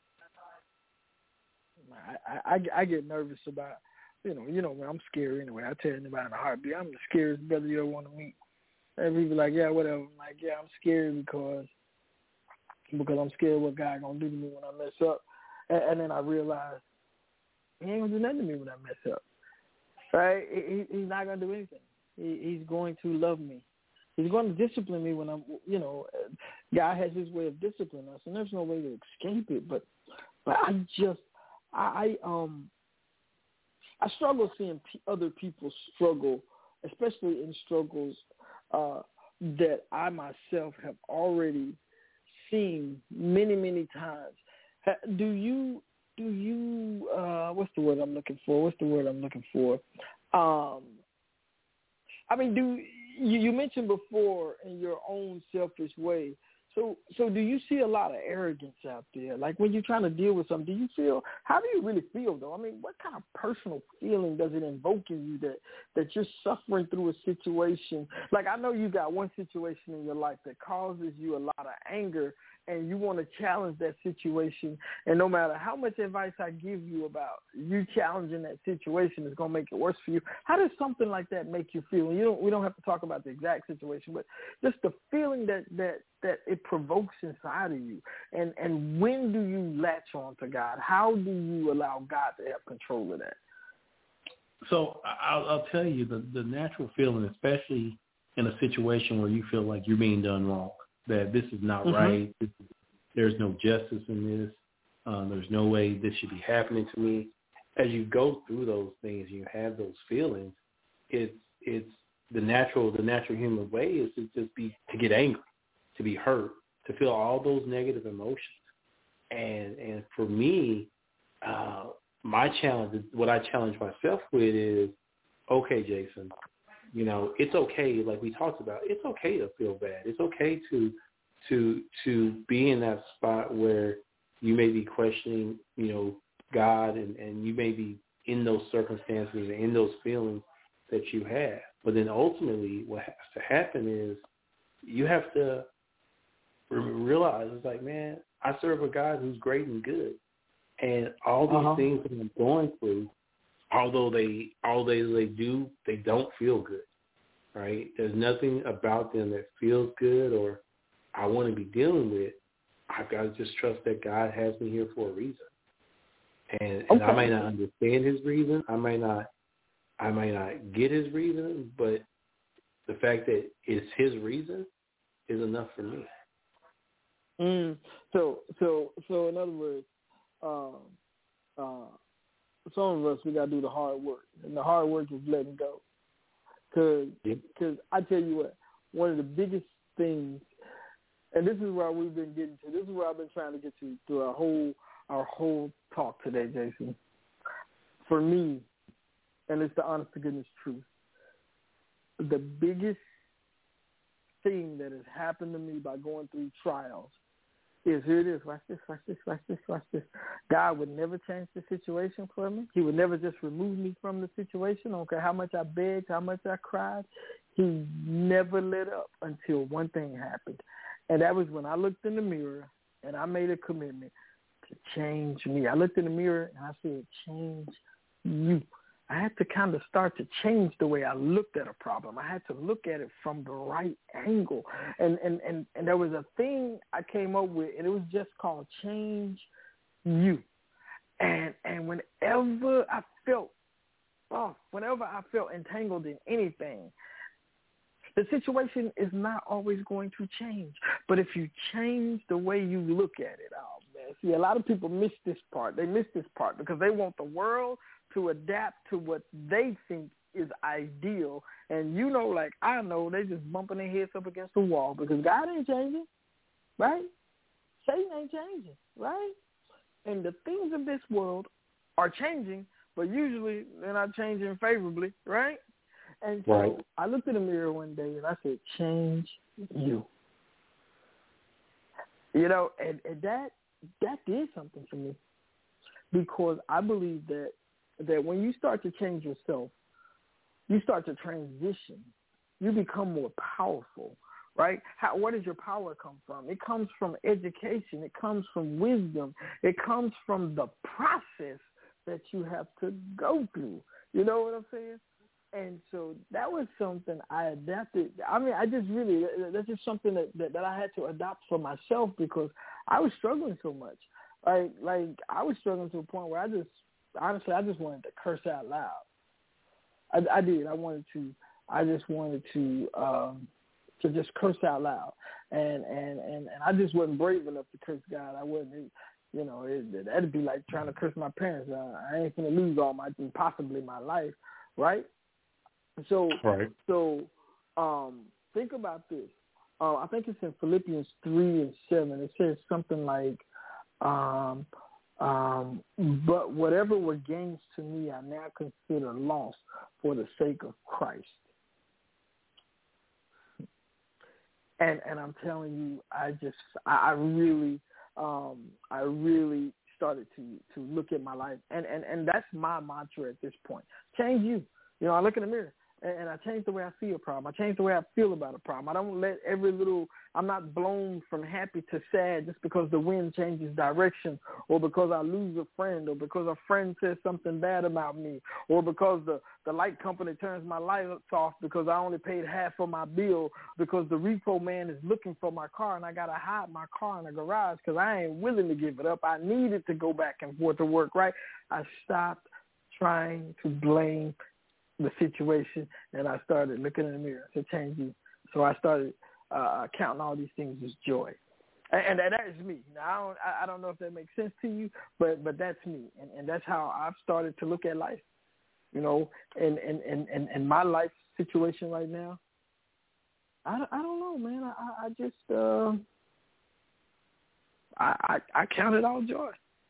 I, I, I get nervous about, you know, you know, when I'm scared anyway. I tell anybody in a heartbeat, I'm the scariest brother you ever want to meet. And people like, yeah, whatever. I'm like, yeah, I'm scared because because I'm scared what God gonna do to me when I mess up. And, and then I realize he ain't gonna do nothing to me when I mess up. Right? He, he's not gonna do anything. He, he's going to love me. He's going to discipline me when I'm, you know, God has his way of disciplining us, and there's no way to escape it. But But I just, I, I um, I struggle seeing p- other people struggle, especially in struggles uh, that I myself have already seen many, many times. Ha- do you, do you, uh, what's the word I'm looking for? What's the word I'm looking for? Um, I mean, do you, you mentioned before in your own selfish way. So, so do you see a lot of arrogance out there? Like when you're trying to deal with something, do you feel, how do you really feel though? I mean, what kind of personal feeling does it invoke in you that, that you're suffering through a situation? Like I know you got one situation in your life that causes you a lot of anger and you want to challenge that situation. And no matter how much advice I give you about you challenging that situation is going to make it worse for you. How does something like that make you feel? And you don't, we don't have to talk about the exact situation, but just the feeling that, that, that it provokes inside of you. And, and when do you latch on to God? How do you allow God to have control of that? So I'll, I'll tell you the, the natural feeling, especially in a situation where you feel like you're being done wrong, that this is not mm-hmm. right, this is, there's no justice in this, um, there's no way this should be happening to me. As you go through those things, you have those feelings. It's it's the natural the natural human way is to just be to get angry, to be hurt, to feel all those negative emotions. And and for me, uh, my challenge, what I challenge myself with is, okay, Jason, you know, it's okay, like we talked about, it's okay to feel bad. It's okay to to to be in that spot where you may be questioning, you know, God and, and you may be in those circumstances and in those feelings that you have. But then ultimately what has to happen is you have to realize it's like, man, I serve a God who's great and good. And all these uh-huh. things that I'm going through, although they, although they do, they don't feel good, right? There's nothing about them that feels good or I want to be dealing with. I've got to just trust that God has me here for a reason. And, and okay. I might not understand his reason. I might not, I might not get his reason, but the fact that it's his reason is enough for me. Mm. So, so, so in other words, um, uh, some of us, we got to do the hard work. And the hard work is letting go. Because yep. I tell you what, one of the biggest things, and this is where we've been getting to, this is where I've been trying to get to through our whole our whole talk today, Jason. For me, and it's the honest to goodness truth, the biggest thing that has happened to me by going through trials is, here it is, watch this, watch this, watch this, watch this. God would never change the situation for me. He would never just remove me from the situation. I don't care how much I begged, how much I cried. He never let up until one thing happened. And that was when I looked in the mirror and I made a commitment to change me. I looked in the mirror and I said, change you. I had to kind of start to change the way I looked at a problem. I had to look at it from the right angle. And, and, and, and there was a thing I came up with, and it was just called change you. And and whenever I felt, oh, whenever I felt entangled in anything, the situation is not always going to change. But if you change the way you look at it, oh, man. See, a lot of people miss this part. They miss this part because they want the world to adapt to what they think is ideal. And you know, like I know, they just bumping their heads up against the wall because God ain't changing, right? Satan ain't changing, right? And the things of this world are changing, but usually they're not changing favorably, right? And so right. I looked in the mirror one day and I said, change you. You know, and, and that that did something for me because I believe that that when you start to change yourself, you start to transition. You become more powerful, right? How, where does your power come from? It comes from education. It comes from wisdom. It comes from the process that you have to go through. You know what I'm saying? And so that was something I adapted. I mean, I just really, that's just something that, that, that I had to adopt for myself because I was struggling so much. Like, like I was struggling to a point where I just, honestly, I just wanted to curse out loud. I, I did. I wanted to, I just wanted to, um, to just curse out loud. And, and, and, and I just wasn't brave enough to curse God. I wasn't, You know, it, that'd be like trying to curse my parents. Uh, I ain't gonna lose all my, possibly my life, right? So, right. so um, think about this. Uh, I think it's in Philippians three and seven. It says something like, um, um, "But whatever were gains to me, I now consider loss for the sake of Christ." And and I'm telling you, I just, I, I really. Um, I really started to, to look at my life, and, and, and that's my mantra at this point. Change you. You know, I look in the mirror, and, and I change the way I see a problem. I change the way I feel about a problem. I don't let every little, I'm not blown from happy to sad just because the wind changes direction, or because I lose a friend, or because a friend says something bad about me, or because the, the light company turns my lights off because I only paid half of my bill, because the repo man is looking for my car and I got to hide my car in the garage because I ain't willing to give it up. I needed to go back and forth to work, right? I stopped trying to blame the situation, and I started looking in the mirror to change you. So I started uh, counting all these things as joy. And, and that is me. Now, I don't, I don't know if that makes sense to you, but, but that's me. And, and that's how I've started to look at life. You know, and, and, and, and, and my life situation right now, I, I don't know, man. I, I just, uh, I, I, I count it all joy.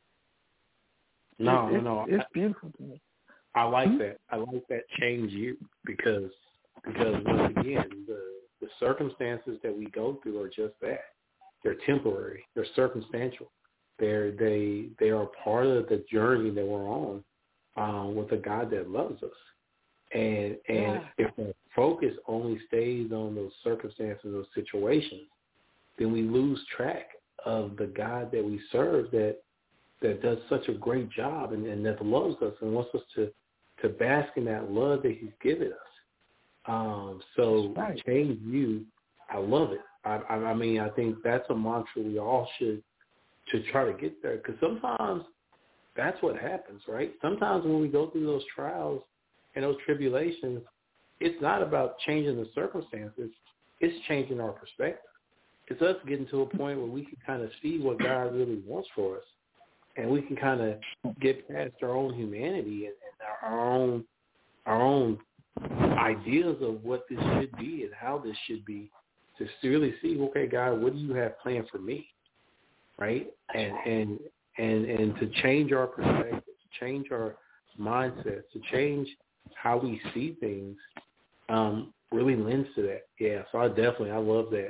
No, it, no, it's, it's beautiful to me. I like mm-hmm. that. I like that change you because, because once again, the, the circumstances that we go through are just that. They're temporary. They're circumstantial. They're, they, they are part of the journey that we're on. Um, with a God that loves us. And and yeah. if the focus only stays on those circumstances, those situations, then we lose track of the God that we serve that that does such a great job and, and that loves us and wants us to, to bask in that love that he's given us. Um, so right. Change you, I love it. I, I, I mean, I think that's a mantra we all should to try to get there, because sometimes that's what happens, right? Sometimes when we go through those trials and those tribulations, it's not about changing the circumstances. It's changing our perspective. It's us getting to a point where we can kind of see what God really wants for us, and we can kind of get past our own humanity and, and our own our own ideas of what this should be and how this should be, to really see, okay, God, what do you have planned for me, right? And and and and to change our perspective, to change our mindset, to change how we see things, um, really lends to that. Yeah, so I definitely, I love that.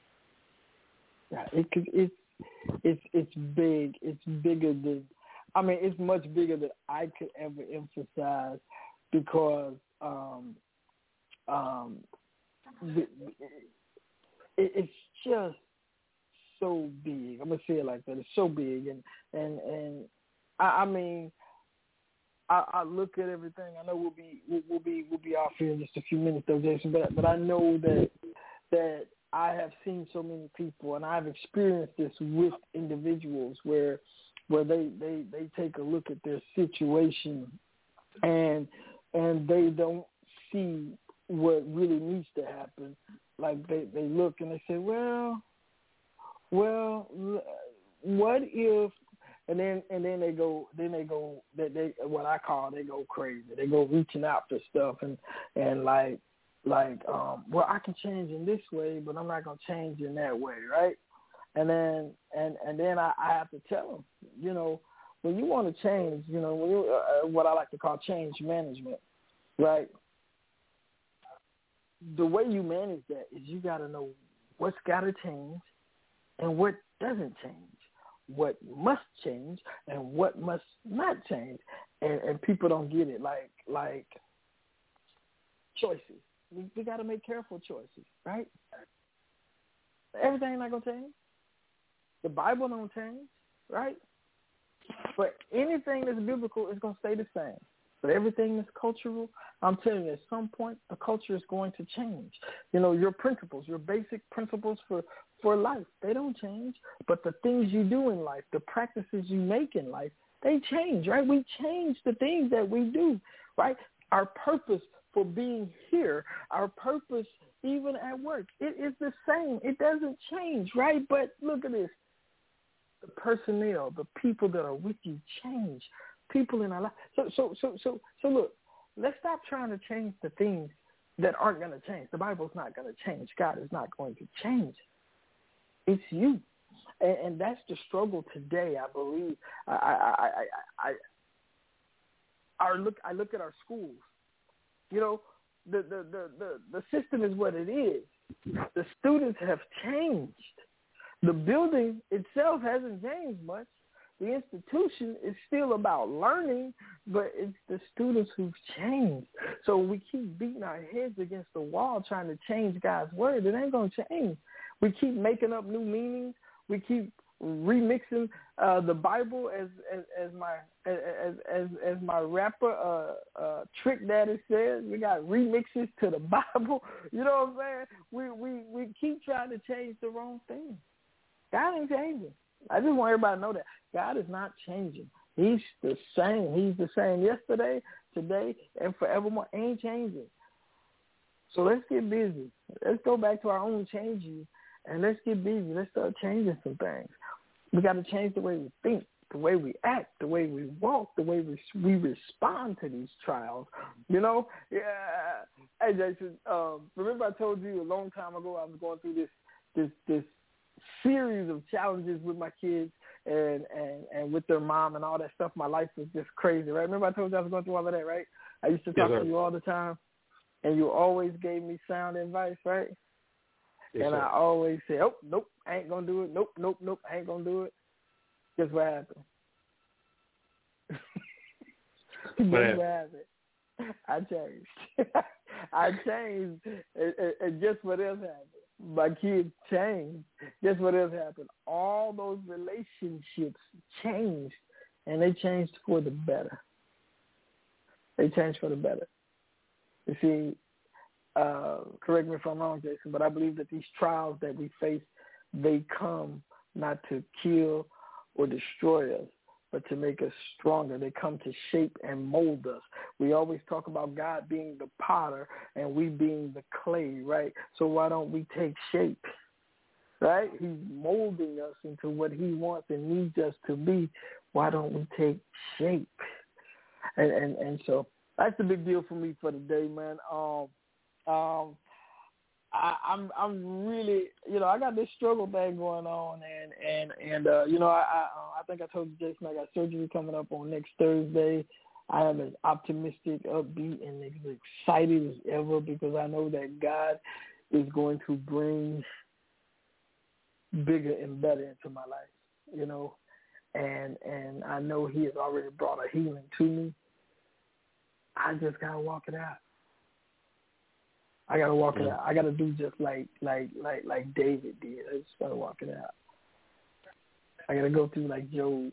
Yeah, it, it's it's it's big. It's bigger than, I mean, it's much bigger than I could ever emphasize, because um, um, it, it's just so big. I'm gonna say it like that. It's so big, and and and I, I mean, I, I look at everything. I know we'll be we'll, we'll be we'll be off here in just a few minutes, though, Jason. But but I know that that I have seen so many people, and I've experienced this with individuals where where they, they, they take a look at their situation and and they don't see what really needs to happen. Like they, they look and they say, well, well, what if, and then and then they go, then they go, they, they what I call they go crazy. They go reaching out for stuff and and like like um, well, I can change in this way, but I'm not gonna change in that way, right? And then and and then I, I have to tell them, you know, when you want to change, you know, when you, uh, what I like to call change management, right? The way you manage that is you got to know what's got to change and what doesn't change, what must change and what must not change. And, and people don't get it, like like choices. We, we got to make careful choices, right? Everything not going to change. The Bible don't change, right? But anything that's biblical is going to stay the same. But everything that's cultural, I'm telling you, at some point, the culture is going to change. You know, your principles, your basic principles for, for life, they don't change. But the things you do in life, the practices you make in life, they change, right? We change the things that we do, right? Our purpose for being here, our purpose even at work, it is the same. It doesn't change, right? But look at this. the personnel, the people that are with you change. People in our life. So, so, so, so, so look, let's stop trying to change the things that aren't going to change. The Bible's not going to change. God is not going to change. It's you. And, and that's the struggle today, I believe. I, I, I, I, I, I, look, I look at our schools. You know, the, the, the, the, the system is what it is. The students have changed. The building itself hasn't changed much. The institution is still about learning, but it's the students who've changed. So we keep beating our heads against the wall trying to change God's word. It ain't going to change. We keep making up new meanings. We keep remixing uh, the Bible, as as, as my as, as as my rapper uh, uh, Trick Daddy says. We got remixes to the Bible. You know what I'm saying? We we we keep trying to change the wrong thing. God ain't changing. I just want everybody to know that God is not changing. He's the same. He's the same yesterday, today, and forevermore. Ain't changing. So let's get busy. Let's go back to our own changes, and let's get busy. Let's start changing some things. We got to change the way we think, the way we act, the way we walk, the way we we respond to these trials. You know? Yeah. Hey, Jason, um, remember I told you a long time ago I was going through this this this series of challenges with my kids and, and, and with their mom and all that stuff. My life was just crazy, right? Remember I told you I was going through all of that, right? I used to talk yes, to you all the time, and you always gave me sound advice, right? Yes, and sir. I always said, oh, nope, I ain't going to do it. Nope, nope, nope, I ain't going to do it. Guess what happened? Guess what happened? I changed. I changed, and, and, and guess what else happened? My kids changed. Guess what else happened? All those relationships changed, and they changed for the better. They changed for the better. You see, uh, correct me if I'm wrong, Jason, but I believe that these trials that we face, they come not to kill or destroy us, but to make us stronger. They come to shape and mold us. We always talk about God being the potter and we being the clay, right? So why don't we take shape, right? He's molding us into what he wants and needs us to be. Why don't we take shape? And and, and so that's the big deal for me for today, man. Um, um, I, I'm I'm really, you know, I got this struggle thing going on, and and and uh, you know, I I, I think I told you, Jason, I got surgery coming up on next Thursday. I am as optimistic, upbeat, and as excited as ever because I know that God is going to bring bigger and better into my life, you know, and and I know He has already brought a healing to me. I just gotta walk it out. I gotta walk it out. I gotta do just like like like like David did. I just gotta walk it out. I gotta go through like Job.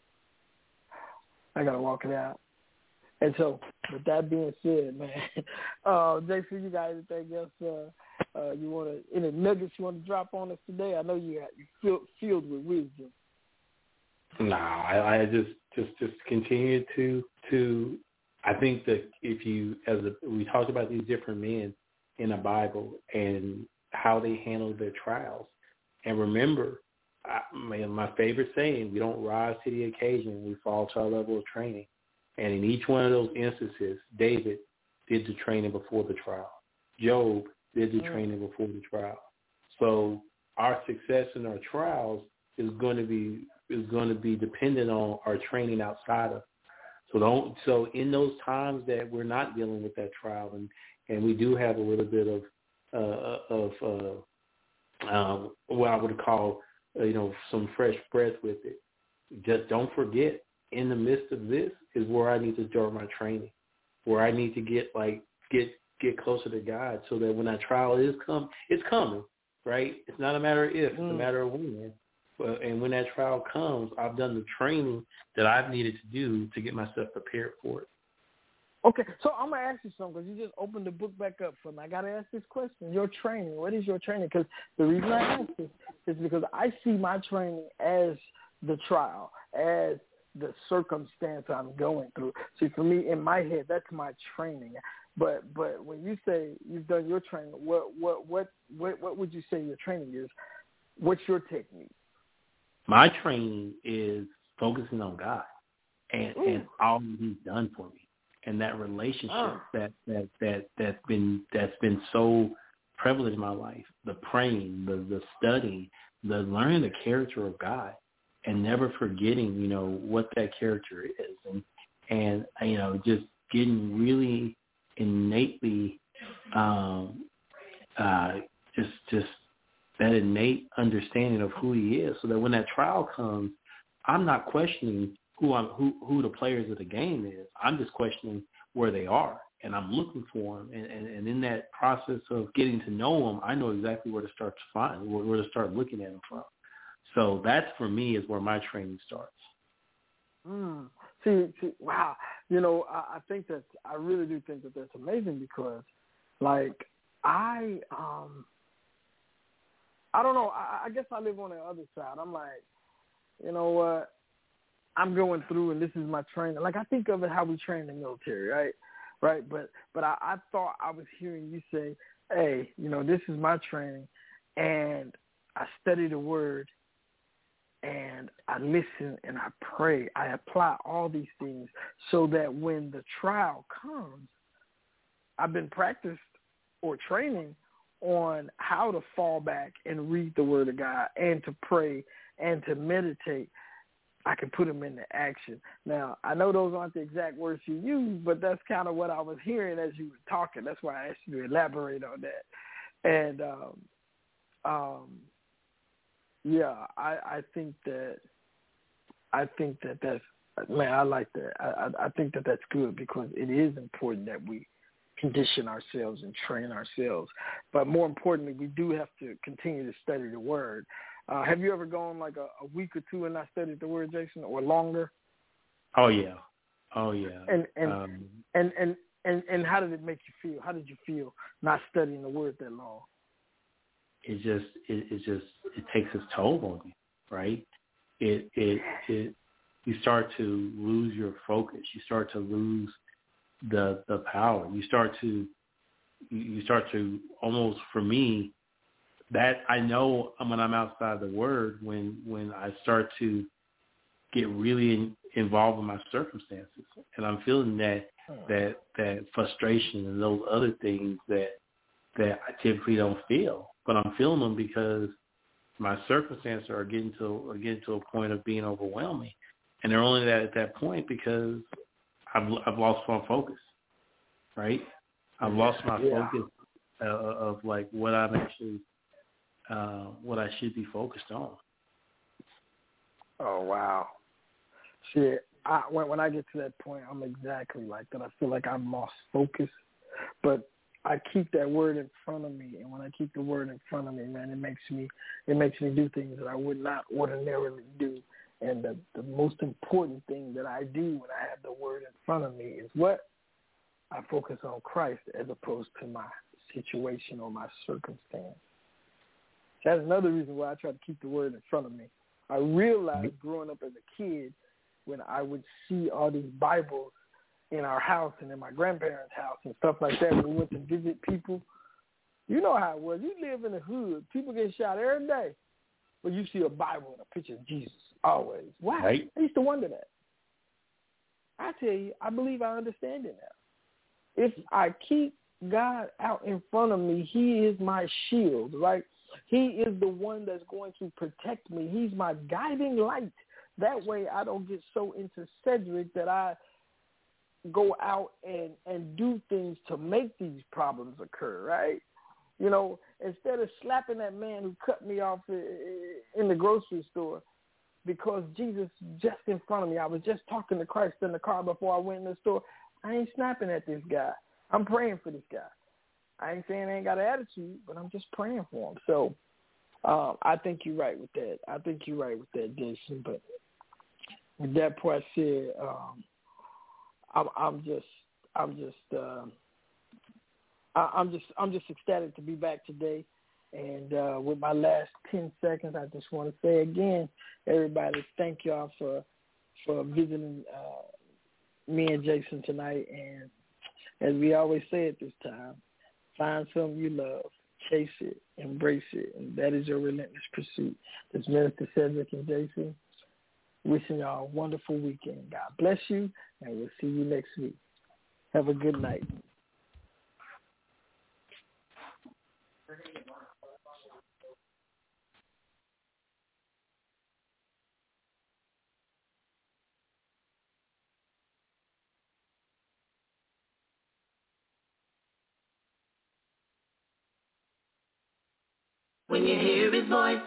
I gotta walk it out. And so, with that being said, man, uh, Jason, you got anything else? Uh, uh, you want to any nuggets you want to drop on us today? I know you you feel filled with wisdom. Nah, I, I just just just continue to to. I think that if you, as a, we talked about these different men in the Bible and how they handled their trials. And remember, I, my, my favorite saying, we don't rise to the occasion, we fall to our level of training. And in each one of those instances, David did the training before the trial. Job did the training before the trial. So our success in our trials is going to be is going to be dependent on our training outside of. So don't. So in those times that we're not dealing with that trial, and, and we do have a little bit of uh, of uh, um, what I would call uh, you know some fresh breath with it. Just don't forget, in the midst of this is where I need to start my training, where I need to get like get get closer to God, so that when that trial is come, it's coming, right? It's not a matter of if, mm. it's a matter of when. But, and when that trial comes, I've done the training that I've needed to do to get myself prepared for it. Okay, so I'm going to ask you something because you just opened the book back up for me. I got to ask this question. Your training, what is your training? Because the reason I ask this is because I see my training as the trial, as the circumstance I'm going through. See, for me, in my head, that's my training. But but when you say you've done your training, what what what what, what would you say your training is? What's your technique? My training is focusing on God and, and all He's done for me, and that relationship oh. that, that that that's been that's been so prevalent in my life. The praying, the the studying, the learning the character of God, and never forgetting, you know, what that character is, and and you know, just getting really innately, um, uh, just just. that innate understanding of who he is, so that when that trial comes, I'm not questioning who I'm, who, who the players of the game is. I'm just questioning where they are, and I'm looking for them. And, and, and in that process of getting to know them, I know exactly where to start to find, where, where to start looking at them from. So that's, for me, is where my training starts. Mm. See, see, wow. You know, I, I think that, I really do think that that's amazing because, like, I, um, I don't know. I, I guess I live on the other side. I'm like, you know what? I'm going through, and this is my training. Like, I think of it how we train in the military, right? Right. But but I, I thought I was hearing you say, hey, you know, this is my training, and I study the word, and I listen, and I pray. I apply all these things so that when the trial comes, I've been practiced or training on how to fall back and read the word of God and to pray and to meditate. I can put them into action. Now, I know those aren't the exact words you use, but that's kind of what I was hearing as you were talking. That's why I asked you to elaborate on that. And, um, um, yeah, I, I think that, I think that that's, man, I like that. I, I, I think that that's good because it is important that we condition ourselves and train ourselves. But more importantly, we do have to continue to study the word. Uh, have you ever gone like a, a week or two and not studied the word, Jason, or longer? Oh yeah, oh yeah. And and um, and, and and and how did it make you feel? How did you feel not studying the word that long? It just it, it just it takes its toll on you, right? It it it you start to lose your focus. You start to lose the the power. You start to you start to almost, for me, that I know when I'm outside the word, when when I start to get really in, involved in my circumstances, and I'm feeling that that that frustration and those other things that that I typically don't feel, but I'm feeling them because my circumstances are getting to are getting to a point of being overwhelming, and they're only that at that point because I've I've lost my focus, right? I've lost my yeah. focus uh, of like what I'm actually, uh, what I should be focused on. Oh wow! See, I, when when I get to that point, I'm exactly like that. I feel like I've lost focus, but I keep that word in front of me, and when I keep the word in front of me, man, it makes me it makes me do things that I would not ordinarily do. And the, the most important thing that I do when I have the word in front of me is what? I focus on Christ as opposed to my situation or my circumstance. That's another reason why I try to keep the word in front of me. I realized growing up as a kid when I would see all these Bibles in our house and in my grandparents' house and stuff like that when we went to visit people. You know how it was. You live in the hood. People get shot every day. But you see a Bible and a picture of Jesus always. Why? Right. I used to wonder that. I tell you, I believe I understand it now. If I keep God out in front of me, he is my shield, right? He is the one that's going to protect me. He's my guiding light. That way I don't get so into Cedric that I go out and, and do things to make these problems occur, right? You know, instead of slapping that man who cut me off in the grocery store because Jesus just in front of me. I was just talking to Christ in the car before I went in the store. I ain't snapping at this guy. I'm praying for this guy. I ain't saying I ain't got an attitude, but I'm just praying for him. So um, I think you're right with that. I think you're right with that, Jason. But with that part said, um, I'm, I'm just, I'm just, uh, I, I'm just, I'm just ecstatic to be back today. And uh, with my last ten seconds, I just want to say again, everybody, thank y'all for for visiting uh, me and Jason tonight. And as we always say at this time, find something you love, chase it, embrace it, and that is your relentless pursuit. This is Minister Cedric and J C. Wishing y'all a wonderful weekend. God bless you, and we'll see you next week. Have a good night. When you hear his voice,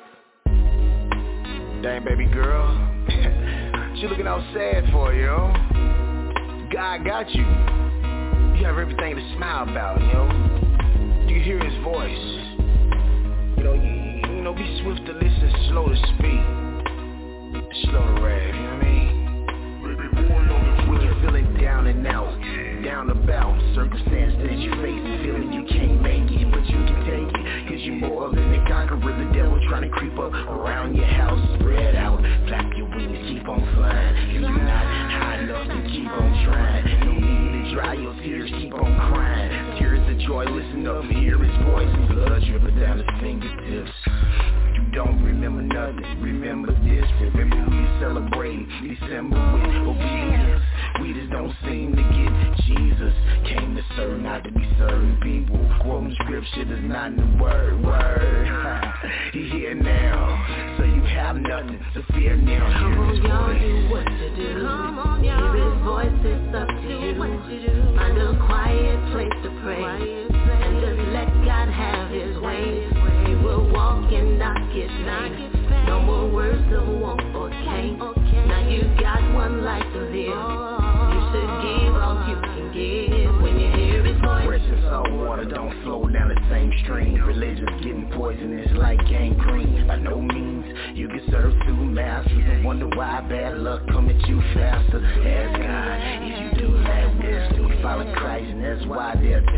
dang, baby girl, she looking all sad for you, yo. God got you. You have everything to smile about, you know. You hear his voice. You know, you, you know, be swift to listen, slow to speak, slow to rap, you know what I mean? When you're feeling down and out, down about circumstance that you face and feeling you can't make it, but you can take it, cause you're more than a conqueror. The devil trying to creep up around your house, spread out, flap your wings, keep on flying. If you're not high enough, then keep on trying. No need to dry your tears, keep on crying. Tears of joy, listen up, hear his voice, and blood dripping down his fingertips. You don't remember nothing, remember this. Remember we celebrating December with obedience. We just don't seem to get Jesus came to serve, not to be serving people. Quoting scripture that's not in the word, word. He here now, so you have nothing to fear now. Come on, y'all, do what to do. Come on, y'all. Hear his voice, it's up to you. Find a quiet place to pray, and just let God have his way. He will walk and not get mad. No more words of want or can't. Now you got one life to live. You should give all you can give when you hear his voice. Fresh and salt water don't flow down the same stream. Religion's getting poisonous like gangrene. By no means you can serve two masters and wonder why bad luck come at you faster. Ask God if you do have wisdom. Follow Christ, and that's why they'll